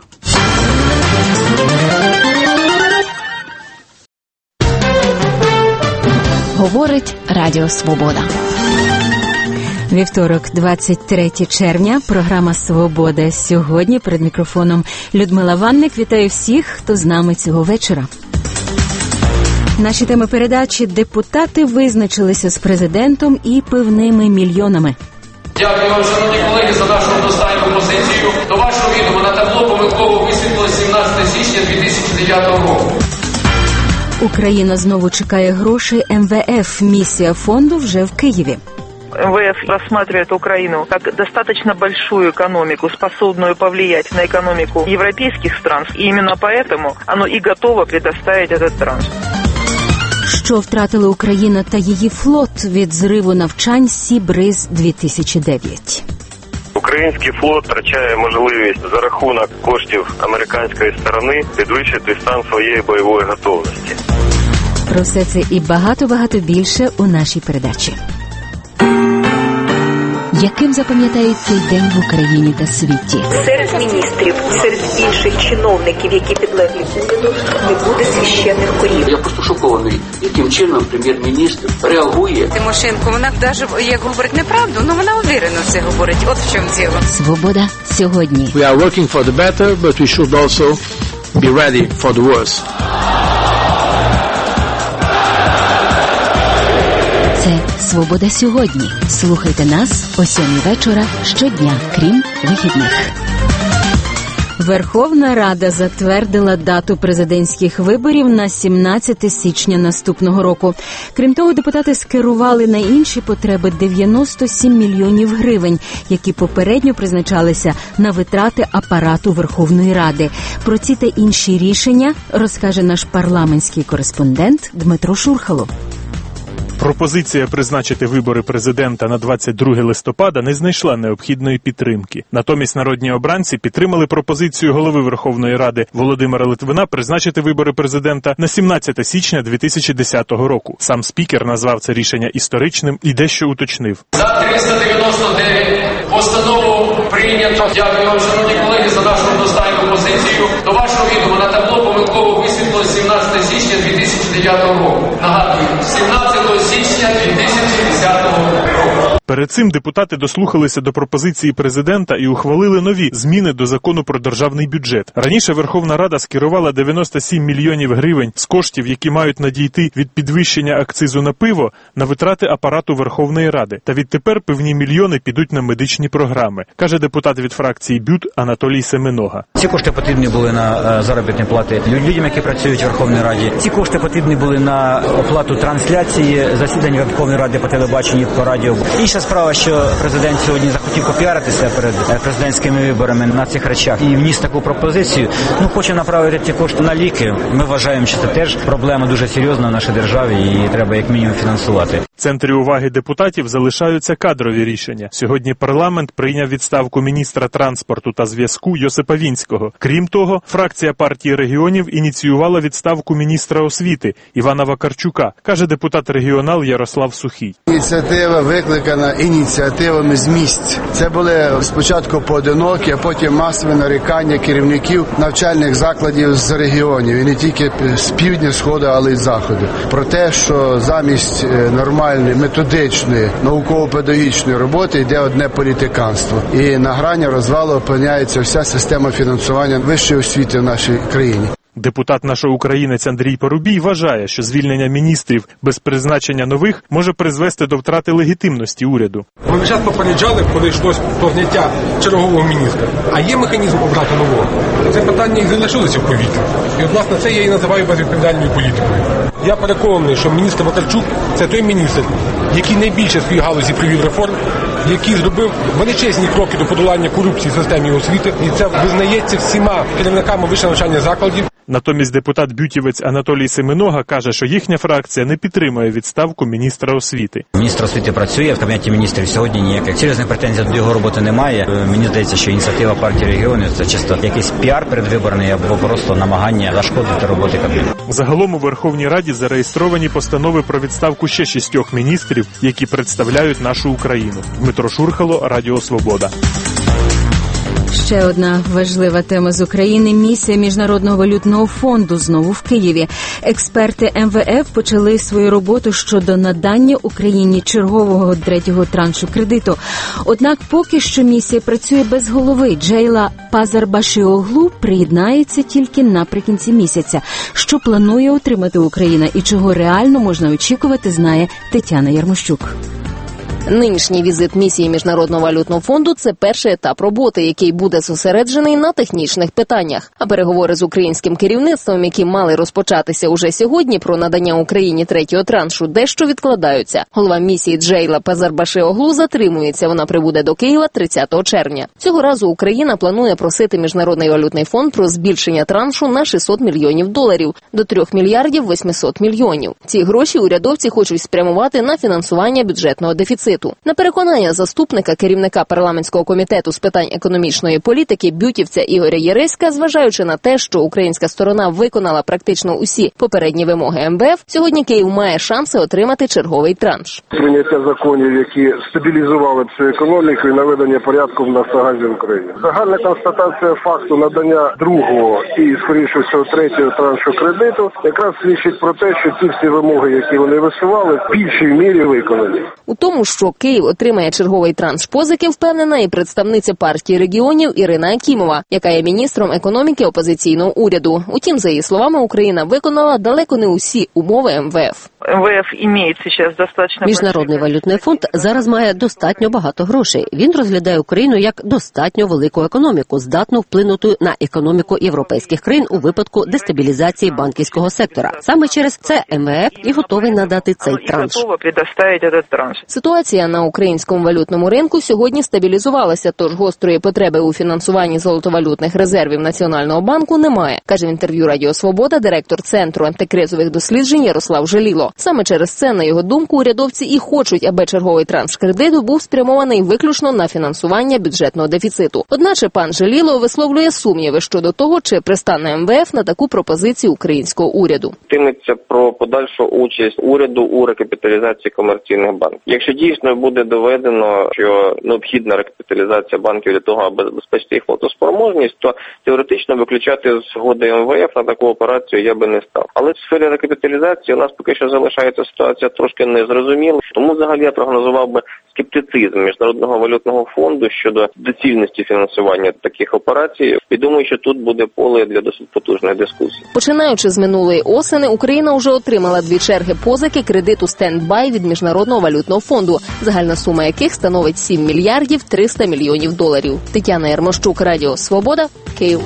Говорить Радіо Свобода. Вівторок, 23 червня, програма «Свобода». Сьогодні перед мікрофоном Людмила Ванник. Вітаю всіх, хто з нами цього вечора. Наші теми передачі: депутати визначилися з президентом і пивними мільйонами. Дякую вам, шановні колеги, за нашу одностайну позицію. До вашого відома на табло помилково висвітлило 17 січня 2009 року. Україна знову чекає грошей МВФ. Місія фонду вже в Києві. МВФ рассматривает Украину как достаточно большую экономику, способную повлиять на экономику европейских стран. И именно поэтому оно и готово предоставить этот транш. Що втратила Україна та її флот від зриву навчань Сі-Бриз-2009? Український флот втрачає можливість за рахунок коштів американської сторони підвищити стан своєї бойової готовності. Про все це і багато-багато більше у нашій передачі. Яким запам'ятають цей день в Україні та світі? Серед міністрів, серед інших чиновників, які підлеглі уряду, не буде священних корів. Я просто шокований, яким чином прем'єр-міністр реагує. Тимошенко, вона навіть, як говорить неправду, але вона уверено це говорить. От в чому діло. Свобода сьогодні. We are working for the better, but we should also be ready for the worse. Це «Свобода сьогодні». Слухайте нас о 7 вечора щодня, крім вихідних. Верховна Рада затвердила дату президентських виборів на 17 січня наступного року. Крім того, депутати скерували на інші потреби 97 мільйонів гривень, які попередньо призначалися на витрати апарату Верховної Ради. Про ці та інші рішення розкаже наш парламентський кореспондент Дмитро Шурхало. Пропозиція призначити вибори президента на 22 листопада не знайшла необхідної підтримки. Натомість народні обранці підтримали пропозицію голови Верховної Ради Володимира Литвина призначити вибори президента на 17 січня 2010 року. Сам спікер назвав це рішення історичним і дещо уточнив. За 399 постанову прийнято. Дякую вам, шановні колеги, за нашу одностайну позицію. До вашого відома на табло помилково висвітлено 17 січня 2009 року. Нагадую, 17 січня 2010 року. Перед цим депутати дослухалися до пропозиції президента і ухвалили нові зміни до закону про державний бюджет. Раніше Верховна Рада скерувала 97 мільйонів гривень з коштів, які мають надійти від підвищення акцизу на пиво, на витрати апарату Верховної Ради. Та відтепер певні мільйони підуть на медичні програми, каже депутат від фракції БЮТ Анатолій Семенога. Ці кошти потрібні були на заробітні плати людям, які працюють в Верховній Раді. Ці кошти потрібні були на оплату трансляції засідань Верховної Ради по телебаченню, по радіо. Інша справа, що президент сьогодні захотів попіаритися перед президентськими виборами на цих речах і вніс таку пропозицію. Хоче направити ці кошти на ліки. Ми вважаємо, що це теж проблема дуже серйозна в нашій державі і треба як мінімум фінансувати. В центрі уваги депутатів залишаються кадрові рішення. Сьогодні парламент прийняв відставку міністра транспорту та зв'язку Йосипа Вінського. Крім того, фракція партії регіонів ініціювала відставку міністра освіти Івана Вакарчука, каже депутат-регіонал Ярослав Сухий. Ініціатива викликана ініціативами з місць. Це були спочатку поодинокі, а потім масові нарікання керівників навчальних закладів з регіонів, і не тільки з півдня, сходу, але й з заходу. Про те, що замість нормальної, методичної, науково-педагогічної роботи йде одне політиканство. І на грані розвалу опиняється вся система фінансування вищої освіти в нашій країні. Депутат нашого українець Андрій Парубій вважає, що звільнення міністрів без призначення нових може призвести до втрати легітимності уряду. Ми весь час попереджали, коли йшлося про зняття чергового міністра. А є механізм обрати нового? Це питання і залишилося в повітрі. І, власне, це я і називаю безвідповідальною політикою. Я переконаний, що міністр Вакарчук – це той міністр, який найбільше в своїй галузі провів реформ, який зробив величезні кроки до подолання корупції в системі освіти. І це визнається всіма керівниками вищого навчальних закладів. Натомість депутат-бютівець Анатолій Семенога каже, що їхня фракція не підтримує відставку міністра освіти. Міністр освіти працює в Кабінеті міністрів сьогодні, ніяких серйозних претензій до його роботи немає. Мені здається, що ініціатива партії регіонів – це чисто якийсь піар передвиборний або просто намагання зашкодити роботі Кабміну. Загалом у Верховній Раді зареєстровані постанови про відставку ще 6 міністрів, які представляють нашу Україну. Дмитро Шурхало, Радіо Свобода. Ще одна важлива тема з України – місія Міжнародного валютного фонду знову в Києві. Експерти МВФ почали свою роботу щодо надання Україні чергового третього траншу кредиту. Однак поки що місія працює без голови. Джейла Пазарбашіоглу приєднається тільки наприкінці місяця. Що планує отримати Україна і чого реально можна очікувати, знає Тетяна Ярмощук. Нинішній візит місії Міжнародного валютного фонду – це перший етап роботи, який буде зосереджений на технічних питаннях. А переговори з українським керівництвом, які мали розпочатися уже сьогодні про надання Україні третього траншу, дещо відкладаються. Голова місії Джейла Пазарбашіоглу затримується. Вона прибуде до Києва 30 червня. Цього разу Україна планує просити Міжнародний валютний фонд про збільшення траншу на $600 мільйонів до 3 мільярдів 800 мільйонів. Ці гроші урядовці хочуть спрямувати на фінансування бюджетного дефіциту. На переконання заступника керівника парламентського комітету з питань економічної політики бютівця Ігоря Єреська, зважаючи на те, що українська сторона виконала практично усі попередні вимоги МВФ, сьогодні Київ має шанси отримати черговий транш. Прийняття законів, які стабілізували б цю економіку і наведення порядку в Нафтогазі в Україні. Загальна констатація факту надання другого і, скоріше всього, третього траншу кредиту якраз свідчить про те, що ці всі вимоги, які вони висували, в більшій мірі виконані. У тому, що Київ отримає черговий транш позики, впевнена і представниця партії регіонів Ірина Акімова, яка є міністром економіки опозиційного уряду. Утім, за її словами, Україна виконала далеко не усі умови МВФ. Міжнародний валютний фонд зараз має достатньо багато грошей. Він розглядає Україну як достатньо велику економіку, здатну вплинути на економіку європейських країн у випадку дестабілізації банківського сектора. Саме через це МВФ і готовий надати цей транш. Ситуація на українському валютному ринку сьогодні стабілізувалася, тож гострої потреби у фінансуванні золотовалютних резервів Національного банку немає, каже в інтерв'ю Радіо Свобода директор Центру антикризових досліджень Ярослав Желіло. Саме через це, на його думку, урядовці і хочуть, аби черговий транш кредиту був спрямований виключно на фінансування бюджетного дефіциту. Одначе пан Желіло висловлює сумніви щодо того, чи пристане МВФ на таку пропозицію українського уряду. Йтиметься про подальшу участь уряду у рекапіталізації комерційних банків. Якщо дійсно буде доведено, що необхідна рекапіталізація банків для того, аби забезпечити їх платоспроможність, то теоретично виключати згоди МВФ на таку операцію я би не став. Але в сфері рекапіталізації у нас поки що залишається ситуація трошки незрозуміла. Тому взагалі я прогнозував би скептицизм Міжнародного валютного фонду щодо доцільності фінансування таких операцій. І думаю, що тут буде поле для досить потужної дискусії. Починаючи з минулої осени, Україна вже отримала 2 черги позики кредиту стендбай від Міжнародного валютного фонду, загальна сума яких становить 7 мільярдів 300 мільйонів доларів. Тетяна Ярмощук, Радіо Свобода, Київ.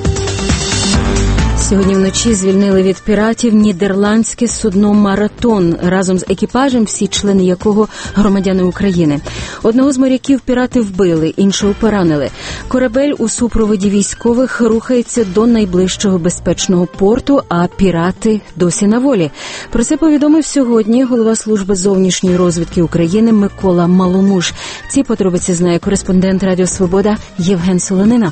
Сьогодні вночі звільнили від піратів нідерландське судно «Маратон», разом з екіпажем, всі члени якого громадяни України. Одного з моряків пірати вбили, іншого поранили. Корабель у супроводі військових рухається до найближчого безпечного порту, а пірати досі на волі. Про це повідомив сьогодні голова служби зовнішньої розвідки України Микола Маломуш. Ці подробиці знає кореспондент Радіо Свобода Євген Солонина.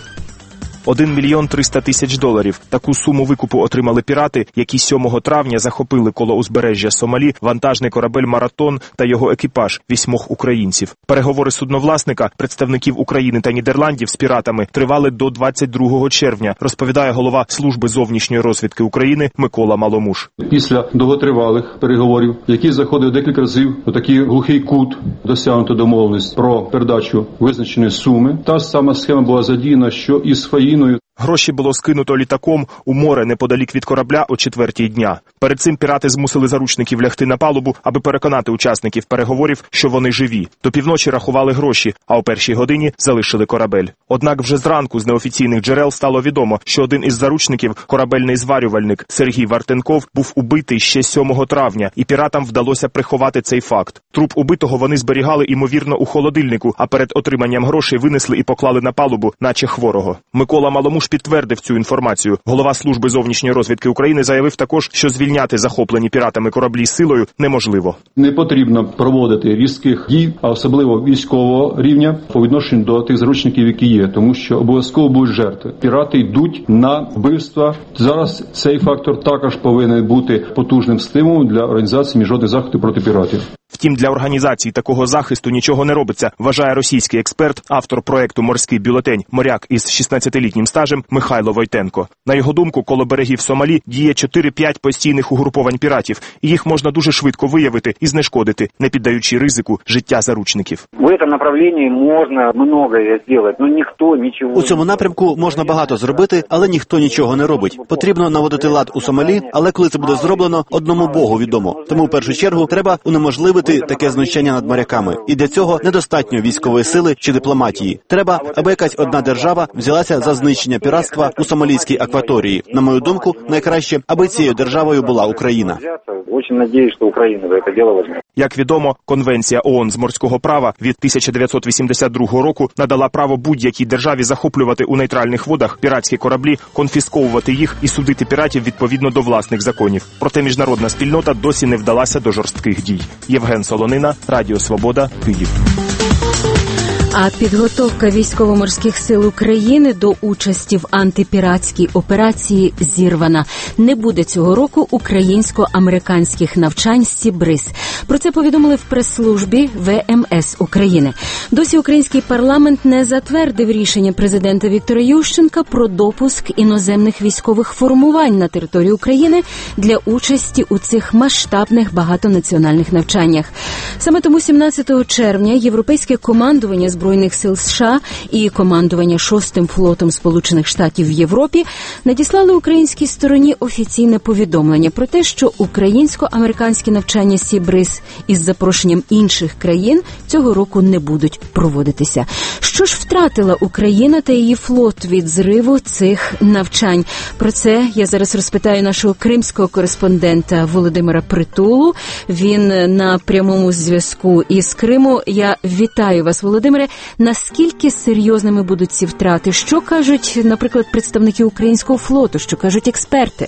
1 мільйон 300 тисяч доларів. Таку суму викупу отримали пірати, які 7 травня захопили коло узбережжя Сомалі вантажний корабель «Маратон» та його екіпаж – 8 українців. Переговори судновласника, представників України та Нідерландів з піратами тривали до 22 червня, розповідає голова служби зовнішньої розвідки України Микола Маломуш. Після довготривалих переговорів, які заходили декілька разів у такий глухий кут, досягнуто домовленість про передачу визначеної суми. Та ж сама схема була задіяна, що і з Фаїною. Гроші було скинуто літаком у море неподалік від корабля о 4-й дня. Перед цим пірати змусили заручників лягти на палубу, аби переконати учасників переговорів, що вони живі. До півночі рахували гроші, а о 1-й годині залишили корабель. Однак вже зранку з неофіційних джерел стало відомо, що один із заручників, корабельний зварювальник Сергій Вартенков, був убитий ще 7 травня, і піратам вдалося приховати цей факт. Труп убитого вони зберігали, ймовірно, у холодильнику, а перед отриманням грошей винесли і поклали на палубу, наче хворого. Микола Маломуш підтвердив цю інформацію. Голова служби зовнішньої розвідки України заявив також, що звільняти захоплені піратами кораблі силою неможливо. Не потрібно проводити різких дій, а особливо військового рівня, по відношенню до тих заручників, які є, тому що обов'язково будуть жертви. Пірати йдуть на вбивства. Зараз цей фактор також повинен бути потужним стимулом для організації міжнародних заходів проти піратів. Втім, для організації такого захисту нічого не робиться, вважає російський експерт, автор проекту «Морський бюлетень», моряк із 16-літнім стажем Михайло Войтенко. На його думку, коло берегів Сомалі діє 4-5 постійних угруповань піратів, і їх можна дуже швидко виявити і знешкодити, не піддаючи ризику життя заручників. В цьому напрямку можна многое зробити, але ніхто нічого. У цьому напрямку можна багато зробити, але ніхто нічого не робить. Потрібно наводити лад у Сомалі, але коли це буде зроблено, одному Богу відомо. Тому в першу чергу треба унеможливити таке знущання над моряками. І для цього недостатньо військової сили чи дипломатії. Треба, аби якась одна держава взялася за знищення піратства у сомалійській акваторії. На мою думку, найкраще, аби цією державою була Україна. Дуже сподіваюся, що Україна за це діло візьме. Як відомо, Конвенція ООН з морського права від 1982 року надала право будь-якій державі захоплювати у нейтральних водах піратські кораблі, конфісковувати їх і судити піратів відповідно до власних законів. Проте міжнародна спільнота досі не вдалася до жорстких дій. Євген Солонина, Радіо Свобода, Київ. А підготовка військово-морських сил України до участі в антипіратській операції зірвана. Не буде цього року українсько-американських навчань «Сібриз». Про це повідомили в прес-службі ВМС України. Досі український парламент не затвердив рішення президента Віктора Ющенка про допуск іноземних військових формувань на території України для участі у цих масштабних багатонаціональних навчаннях. Саме тому 17 червня європейське командування Збройних сил США і командування 6-м флотом Сполучених Штатів в Європі надіслали українській стороні офіційне повідомлення про те, що українсько-американські навчання «Сібриз» із запрошенням інших країн цього року не будуть проводитися. Що ж втратила Україна та її флот від зриву цих навчань? Про це я зараз розпитаю нашого кримського кореспондента Володимира Притулу. Він на прямому зв'язку із Криму. Я вітаю вас, Володимире. Наскільки серйозними будуть ці втрати? Що кажуть, наприклад, представники українського флоту? Що кажуть експерти?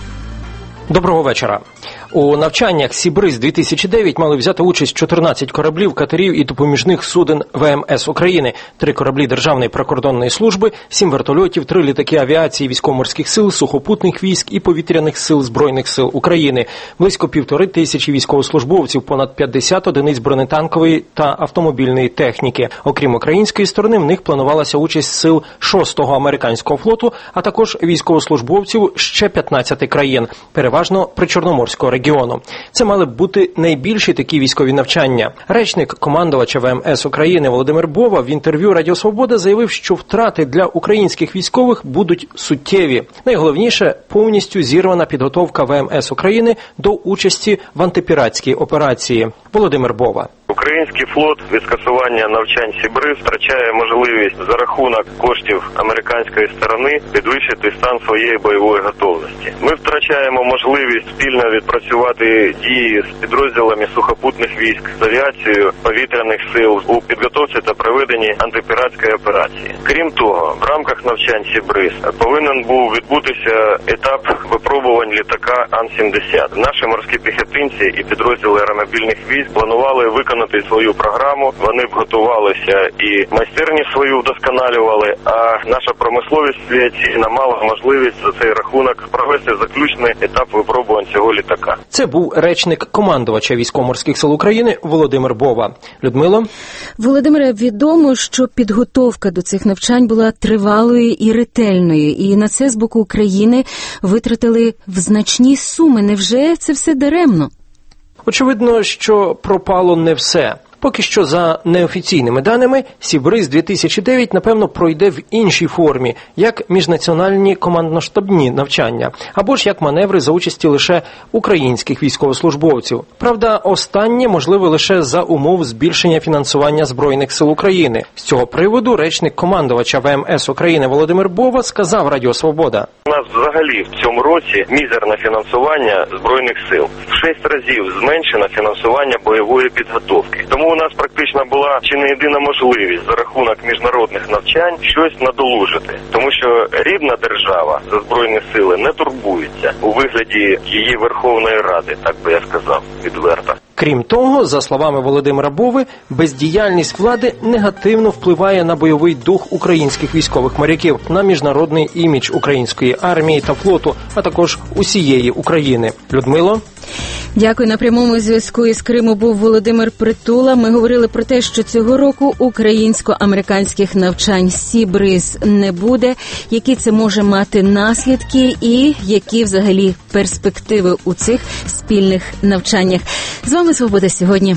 Доброго вечора. У навчаннях «Сібриз-2009» мали взяти участь 14 кораблів, катерів і допоміжних суден ВМС України, 3 кораблі Державної прикордонної служби, 7 вертольотів, 3 літаки авіації військово-морських сил, сухопутних військ і повітряних сил Збройних сил України, близько 1500 військовослужбовців, понад 50 одиниць бронетанкової та автомобільної техніки. Окрім української сторони, в них планувалася участь сил 6-го американського флоту, а також військовослужбовців ще 15 країн, переважно причорноморського регіону. Це мали б бути найбільші такі військові навчання. Речник командувача ВМС України Володимир Бова в інтерв'ю Радіо Свобода заявив, що втрати для українських військових будуть суттєві. Найголовніше – повністю зірвана підготовка ВМС України до участі в антипіратській операції. Володимир Бова. Український флот від скасування навчань «Сібриз» втрачає можливість за рахунок коштів американської сторони підвищити стан своєї бойової готовності. Ми втрачаємо можливість спільно відпрацювати дії з підрозділами сухопутних військ, з авіацією повітряних сил у підготовці та проведенні антипіратської операції. Крім того, в рамках навчань «Сібриз» повинен був відбутися етап випробувань літака Ан-70. Наші морські піхотинці і підрозділи аеромобільних військ планували виконати свою програму, вони б готувалися і майстерність свою вдосконалювали, а наша промисловість авіаційна мала можливість за цей рахунок провести заключний етап випробувань цього літака. Це був речник командувача військово-морських сил України Володимир Бова. Людмило? Володимире, відомо, що підготовка до цих навчань була тривалою і ретельною, і на це з боку України витратили в значні суми. Невже це все даремно? Очевидно, що пропало не все. Поки що, за неофіційними даними, «Сібриз-2009» напевно пройде в іншій формі, як міжнаціональні командно-штабні навчання, або ж як маневри за участі лише українських військовослужбовців. Правда, останнє можливо лише за умов збільшення фінансування Збройних сил України. З цього приводу речник командувача ВМС України Володимир Бова сказав Радіо Свобода. У нас взагалі в цьому році мізерне фінансування Збройних сил. В 6 разів зменшено фінансування бойової підготовки. Тому у нас практично була чи не єдина можливість за рахунок міжнародних навчань щось надолужити. Тому що рідна держава за Збройні сили не турбується у вигляді її Верховної Ради, так би я сказав відверто. Крім того, за словами Володимира Бови, бездіяльність влади негативно впливає на бойовий дух українських військових моряків, на міжнародний імідж української армії та флоту, а також усієї України. Людмило? Дякую. На прямому зв'язку із Криму був Володимир Притула. Ми говорили про те, що цього року українсько-американських навчань «Сібриз» не буде, які це може мати наслідки і які взагалі перспективи у цих спільних навчаннях. З вами «Свобода сьогодні».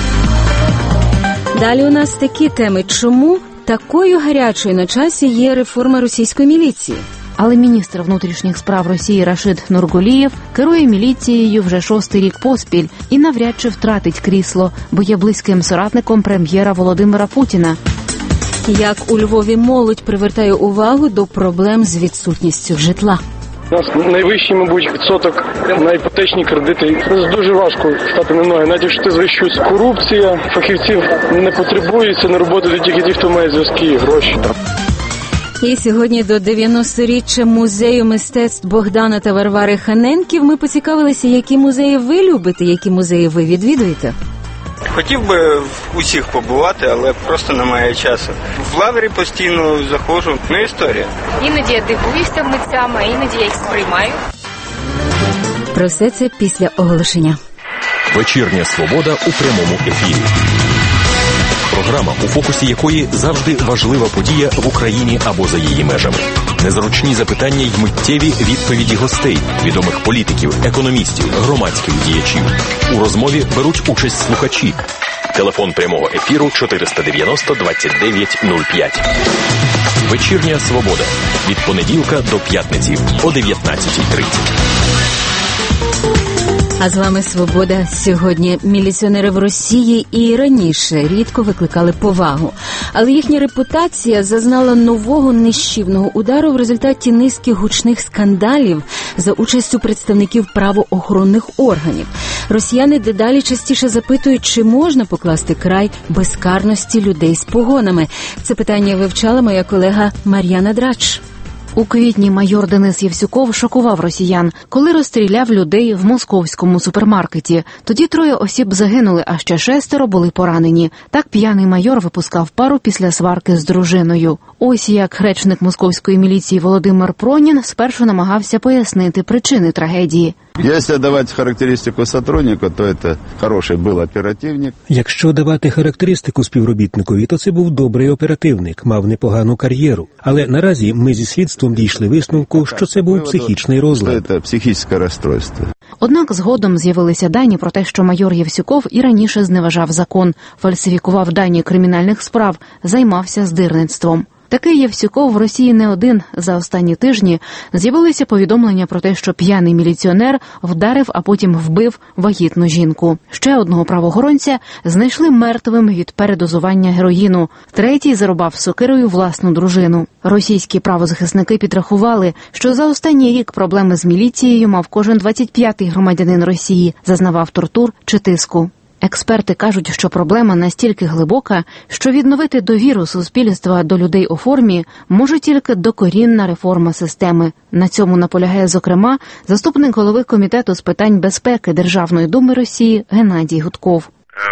Далі у нас такі теми. Чому такою гарячою на часі є реформа російської міліції? Але міністр внутрішніх справ Росії Рашид Нургалієв керує міліцією вже 6-й рік поспіль і навряд чи втратить крісло, бо є близьким соратником прем'єра Володимира Путіна. Як у Львові молодь привертає увагу до проблем з відсутністю житла. У нас найвищий, мабуть, відсоток на іпотечні кредити. Дуже важко стати на ноги. Навіть якщо ти звищусь корупція, фахівців не потребується, на роботу тільки ті, хто має зв'язки і гроші. І сьогодні до 90-річчя музею мистецтв Богдана та Варвари Ханенків ми поцікавилися, які музеї ви любите, які музеї ви відвідуєте. Хотів би в усіх побувати, але просто немає часу. В лаврі постійно заходжу. Ну, історія. Іноді я дивуюся митцям, а іноді я їх сприймаю. Про все це після оголошення. Вечірня свобода у прямому ефірі. Програма, у фокусі якої завжди важлива подія в Україні або за її межами. Незручні запитання й миттєві відповіді гостей, відомих політиків, економістів, громадських діячів. У розмові беруть участь слухачі. Телефон прямого ефіру 490-29-05. Вечірня свобода. Від понеділка до п'ятниці о 19:30. А з вами «Свобода». Сьогодні міліціонери в Росії і раніше рідко викликали повагу. Але їхня репутація зазнала нового нищівного удару в результаті низки гучних скандалів за участю представників правоохоронних органів. Росіяни дедалі частіше запитують, чи можна покласти край безкарності людей з погонами. Це питання вивчала моя колега Мар'яна Драч. У квітні майор Денис Євсюков шокував росіян, коли розстріляв людей в московському супермаркеті. Тоді 3 осіб загинули, а ще 6 були поранені. Так п'яний майор випускав пару після сварки з дружиною. Ось як речник московської міліції Володимир Пронін спершу намагався пояснити причини трагедії. Якщо давати характеристику сотруднику, то це хороший був оперативник. Якщо давати характеристику співробітникові, то це був добрий оперативник, мав непогану кар'єру. Але наразі ми зі слідством дійшли висновку, що це був психічний розлад. Це психічне розстройство. Однак згодом з'явилися дані про те, що майор Євсюков і раніше зневажав закон, фальсифікував дані кримінальних справ, займався здирництвом. Такий Євсюков в Росії не один. За останні тижні з'явилися повідомлення про те, що п'яний міліціонер вдарив, а потім вбив вагітну жінку. Ще одного правоохоронця знайшли мертвим від передозування героїну. Третій зарубав сокирою власну дружину. Російські правозахисники підрахували, що за останній рік проблеми з міліцією мав кожен 25-й громадянин Росії, зазнавав тортур чи тиску. Експерти кажуть, що проблема настільки глибока, що відновити довіру суспільства до людей у формі може тільки докорінна реформа системи. На цьому наполягає, зокрема, заступник голови Комітету з питань безпеки Державної думи Росії Геннадій Гудков.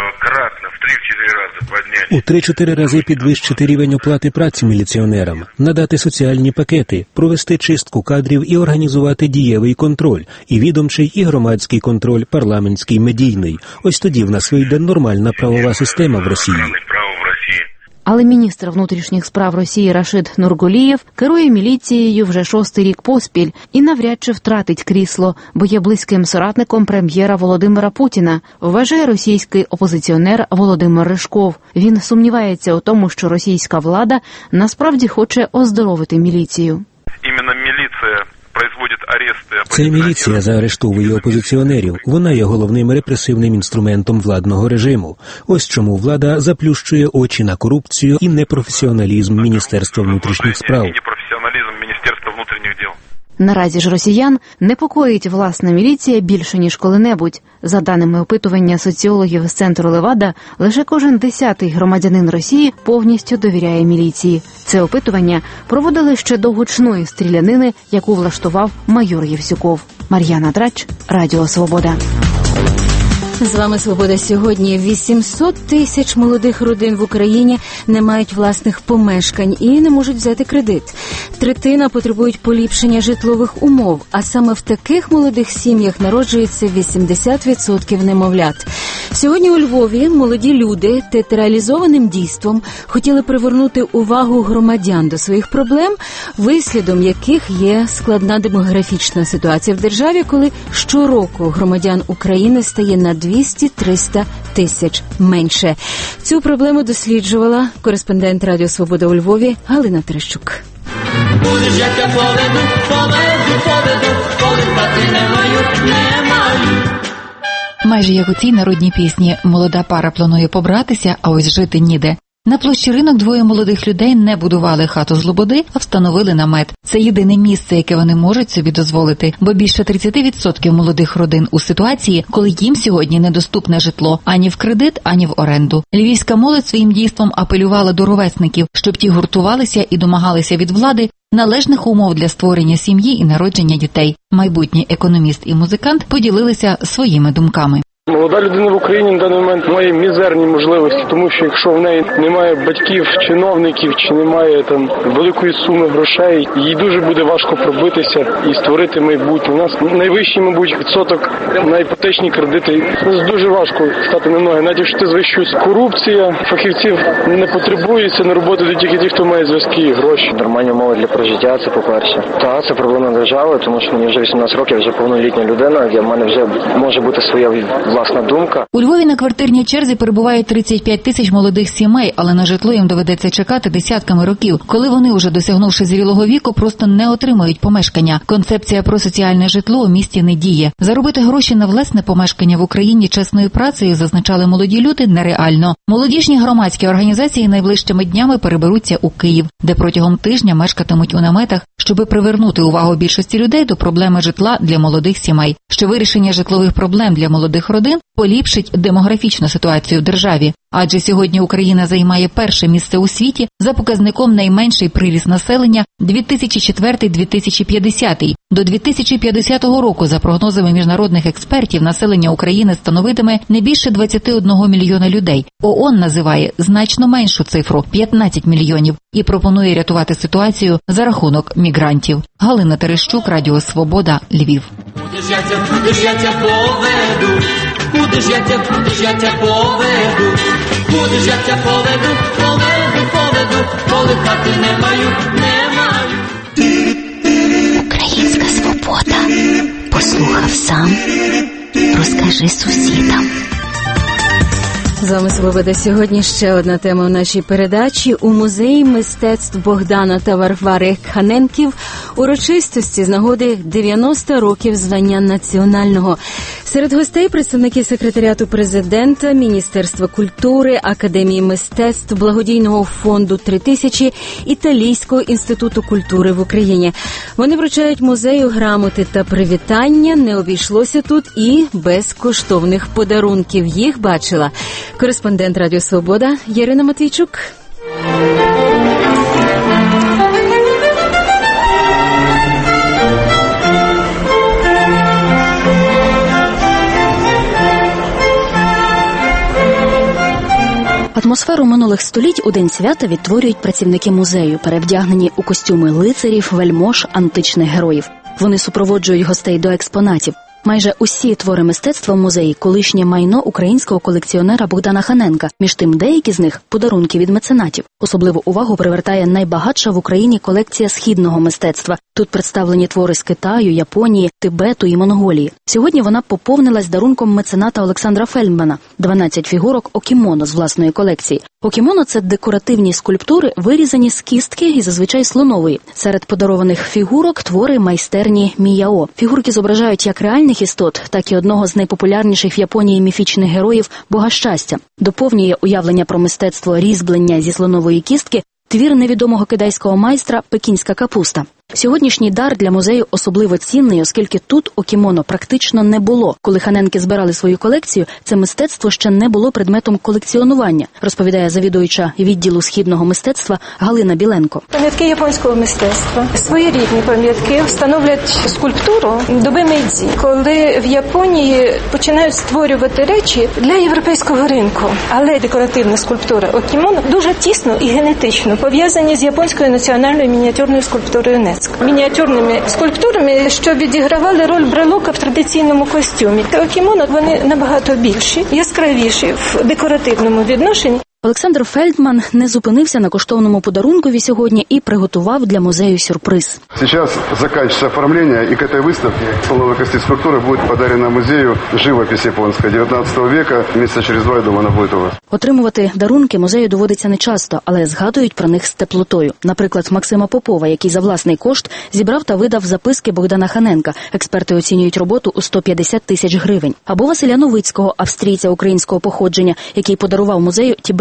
У 3-4 рази підвищити рівень оплати праці міліціонерам, надати соціальні пакети, провести чистку кадрів і організувати дієвий контроль, і відомчий, і громадський контроль, парламентський, медійний. Ось тоді в нас вийде нормальна правова система в Росії. Але міністр внутрішніх справ Росії Рашид Нургулієв керує міліцією вже 6-й рік поспіль і навряд чи втратить крісло, бо є близьким соратником прем'єра Володимира Путіна, вважає російський опозиціонер Володимир Ришков. Він сумнівається у тому, що російська влада насправді хоче оздоровити міліцію. Іменно міліція производить арести. Це міліція заарештовує опозиціонерів. Вона є головним репресивним інструментом владного режиму. Ось чому влада заплющує очі на корупцію і непрофесіоналізм Міністерства внутрішніх справ. Наразі ж росіян непокоїть власна міліція більше, ніж коли-небудь. За даними опитування соціологів з центру Левада, лише кожен 10-й громадянин Росії повністю довіряє міліції. Це опитування проводили ще до гучної стрілянини, яку влаштував майор Євсюков. Мар'яна Драч, Радіо Свобода. З вами «Свобода» сьогодні. 800 тисяч молодих родин в Україні не мають власних помешкань і не можуть взяти кредит. Третина потребують поліпшення житлових умов, а саме в таких молодих сім'ях народжується 80% немовлят. Сьогодні у Львові молоді люди театралізованим дійством хотіли привернути увагу громадян до своїх проблем, вислідом яких є складна демографічна ситуація в державі, коли щороку громадян України стає на 200-300 тисяч менше. Цю проблему досліджувала кореспондент Радіо Свобода у Львові Галина Терещук. Будеш, як я поведу, повертати не маю. Майже як у цій народній пісні «Молода пара планує побратися, а ось жити ніде». На площі Ринок двоє молодих людей не будували хату з лободи, а встановили намет. Це єдине місце, яке вони можуть собі дозволити, бо більше 30% молодих родин у ситуації, коли їм сьогодні недоступне житло ані в кредит, ані в оренду. Львівська молодь своїм дійством апелювала до ровесників, щоб ті гуртувалися і домагалися від влади належних умов для створення сім'ї і народження дітей. Майбутній економіст і музикант поділилися своїми думками. Молода людина в Україні на даний момент має мізерні можливості, тому що якщо в неї немає батьків, чиновників, чи немає там великої суми грошей, їй дуже буде важко пробитися і створити майбутнє. У нас найвищий, мабуть, відсоток на іпотечні кредити. Це дуже важко стати на ноги. Навіть якщо ти звищусь, корупція, фахівців не потребується, на роботу йдуть тільки ті, хто має зв'язки і гроші. Нормальні умови для прожиття, це по-перше. Та, це проблема держави, тому що мені вже 18 років, я вже повнолітня людина, в мене вже може бути своя власна думка. У Львові на квартирній черзі перебуває 35 тисяч молодих сімей, але на житло їм доведеться чекати десятками років, коли вони, уже досягнувши зрілого віку, просто не отримують помешкання. Концепція про соціальне житло у місті не діє. Заробити гроші на власне помешкання в Україні чесною працею, зазначали молоді люди, нереально. Молодіжні громадські організації найближчими днями переберуться у Київ, де протягом тижня мешкатимуть у наметах, щоби привернути увагу більшості людей до проблеми житла для молодих сімей. Що вирішення житлових проблем для молодих родин поліпшить демографічну ситуацію в державі. Адже сьогодні Україна займає перше місце у світі за показником найменший приріст населення 2004-2050. До 2050 року, за прогнозами міжнародних експертів, населення України становитиме не більше 21 мільйона людей. ООН називає значно меншу цифру – 15 мільйонів і пропонує рятувати ситуацію за рахунок мігрантів. Галина Терещук, Радіо Свобода, Львів. Куди ж я тя поведу? Куди ж я тя поведу? Куди ж я тя поведу? Поведу, коли хати не маю. Українська свобода. Послухав сам, розкажи сусідам. З вами «Свобода». Сьогодні ще одна тема в нашій передачі. У музеї мистецтв Богдана та Варвари Ханенків урочистості з нагоди 90 років звання національного. Серед гостей представники секретаріату президента, Міністерства культури, Академії мистецтв, Благодійного фонду 3000, Італійського інституту культури в Україні. Вони вручають музею грамоти та привітання. Не обійшлося тут і без коштовних подарунків. Їх бачила кореспондент Радіо Свобода Ярина Матвійчук. Атмосферу минулих століть у День свята відтворюють працівники музею, перевдягнені у костюми лицарів, вельмож, античних героїв. Вони супроводжують гостей до експонатів. Майже усі твори мистецтва в музеї – колишнє майно українського колекціонера Богдана Ханенка. Між тим, деякі з них – подарунки від меценатів. Особливу увагу привертає найбагатша в Україні колекція східного мистецтва. Тут представлені твори з Китаю, Японії, Тибету і Монголії. Сьогодні вона поповнилась дарунком мецената Олександра Фельдмана – 12 фігурок окімоно з власної колекції. Окімоно – це декоративні скульптури, вирізані з кістки і зазвичай слонової. Серед подарованих фігурок – твори майстерні Міяо. Фігурки зображають як реальних істот, так і одного з найпопулярніших в Японії міфічних героїв – Бога щастя. Доповнює уявлення про мистецтво різьблення зі слонової кістки твір невідомого китайського майстра «Пекінська капуста». Сьогоднішній дар для музею особливо цінний, оскільки тут окімоно практично не було. Коли Ханенки збирали свою колекцію, це мистецтво ще не було предметом колекціонування, розповідає завідуюча відділу східного мистецтва Галина Біленко. Пам'ятки японського мистецтва, своєрідні пам'ятки, встановлюють скульптуру доби Мейдзі, коли в Японії починають створювати речі для європейського ринку. Але декоративна скульптура окімоно дуже тісно і генетично пов'язані з японською національною мініатюрною скульптурою НЕЦ. Мініатюрними скульптурами, що відігравали роль брелока в традиційному костюмі. Окімоно вони набагато більші, яскравіші в декоративному відношенні. Олександр Фельдман не зупинився на коштовному подарункові сьогодні і приготував для музею сюрприз. Сейчас заканчивается оформление, и к этой выставке слоновой кости скульптуры будет подарена музею живопись японская 19 века. Месяца через 2, я думаю, она будет у вас. Отримувати дарунки музею доводиться нечасто, але згадують про них з теплотою. Наприклад, Максима Попова, який за власний кошт зібрав та видав записки Богдана Ханенка. Експерти оцінюють роботу у 150 тисяч гривень. Або Василя Новицького, австрійця українського походження, який подарував музею тібетську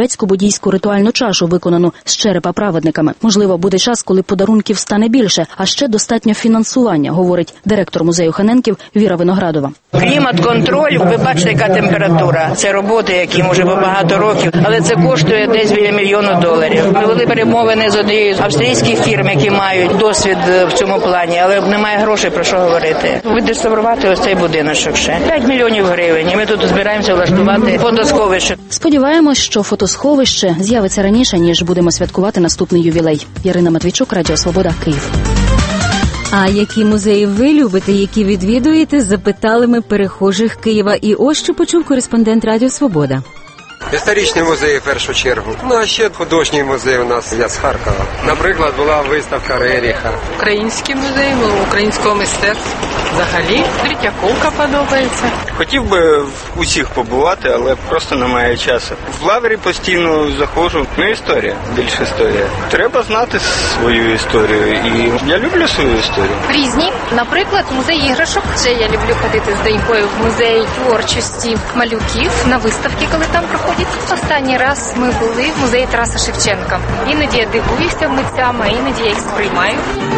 грецьку буддійську ритуальну чашу, виконану з черепа праведниками. Можливо, буде час, коли подарунків стане більше, а ще достатньо фінансування, говорить директор музею Ханенків Віра Виноградова. Клімат-контроль, ви бачите, яка температура. Це роботи, які може багато років, але це коштує десь біля $1 мільйона. Ми вели перемовини з однією з австрійських фірм, які мають досвід в цьому плані, але немає грошей про що говорити. Відреставрувати ось цей будиночок ще. 5 мільйонів гривень, і ми тут збираємося влаштувати фотосховище. Сподіваємось, що фотосховище з'явиться раніше, ніж будемо святкувати наступний ювілей. Ярина Матвійчук, Радіо Свобода, Київ. А які музеї ви любите, які відвідуєте, запитали ми перехожих Києва. І ось що почув кореспондент Радіо Свобода. Історичні музеї в першу чергу. Ну, а ще художній музей у нас є з Харкова. Наприклад, була виставка Реріха. Український музей, українського мистецтва. Взагалі, Третьяковка подобається. Хотів би в усіх побувати, але просто немає часу. В Лаврі постійно заходжу. Ну, історія, більш історія. Треба знати свою історію, і я люблю свою історію. Різні. Наприклад, музей іграшок. Ще я люблю ходити з донькою в музей творчості малюків на виставки, коли там проходять. Останній раз ми були в музеї Тараса Шевченка. Іноді я дивуюся митцям, а іноді я їх сприймаю.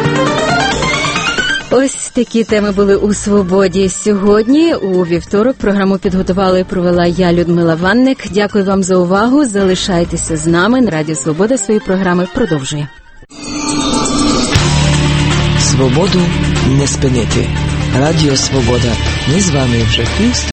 Ось такі теми були у «Свободі» сьогодні. У вівторок програму підготувала і провела я, Людмила Ванник. Дякую вам за увагу. Залишайтеся з нами. Радіо Свобода свої програми продовжує. Свободу не спинити. Радіо Свобода. Ми з вами вже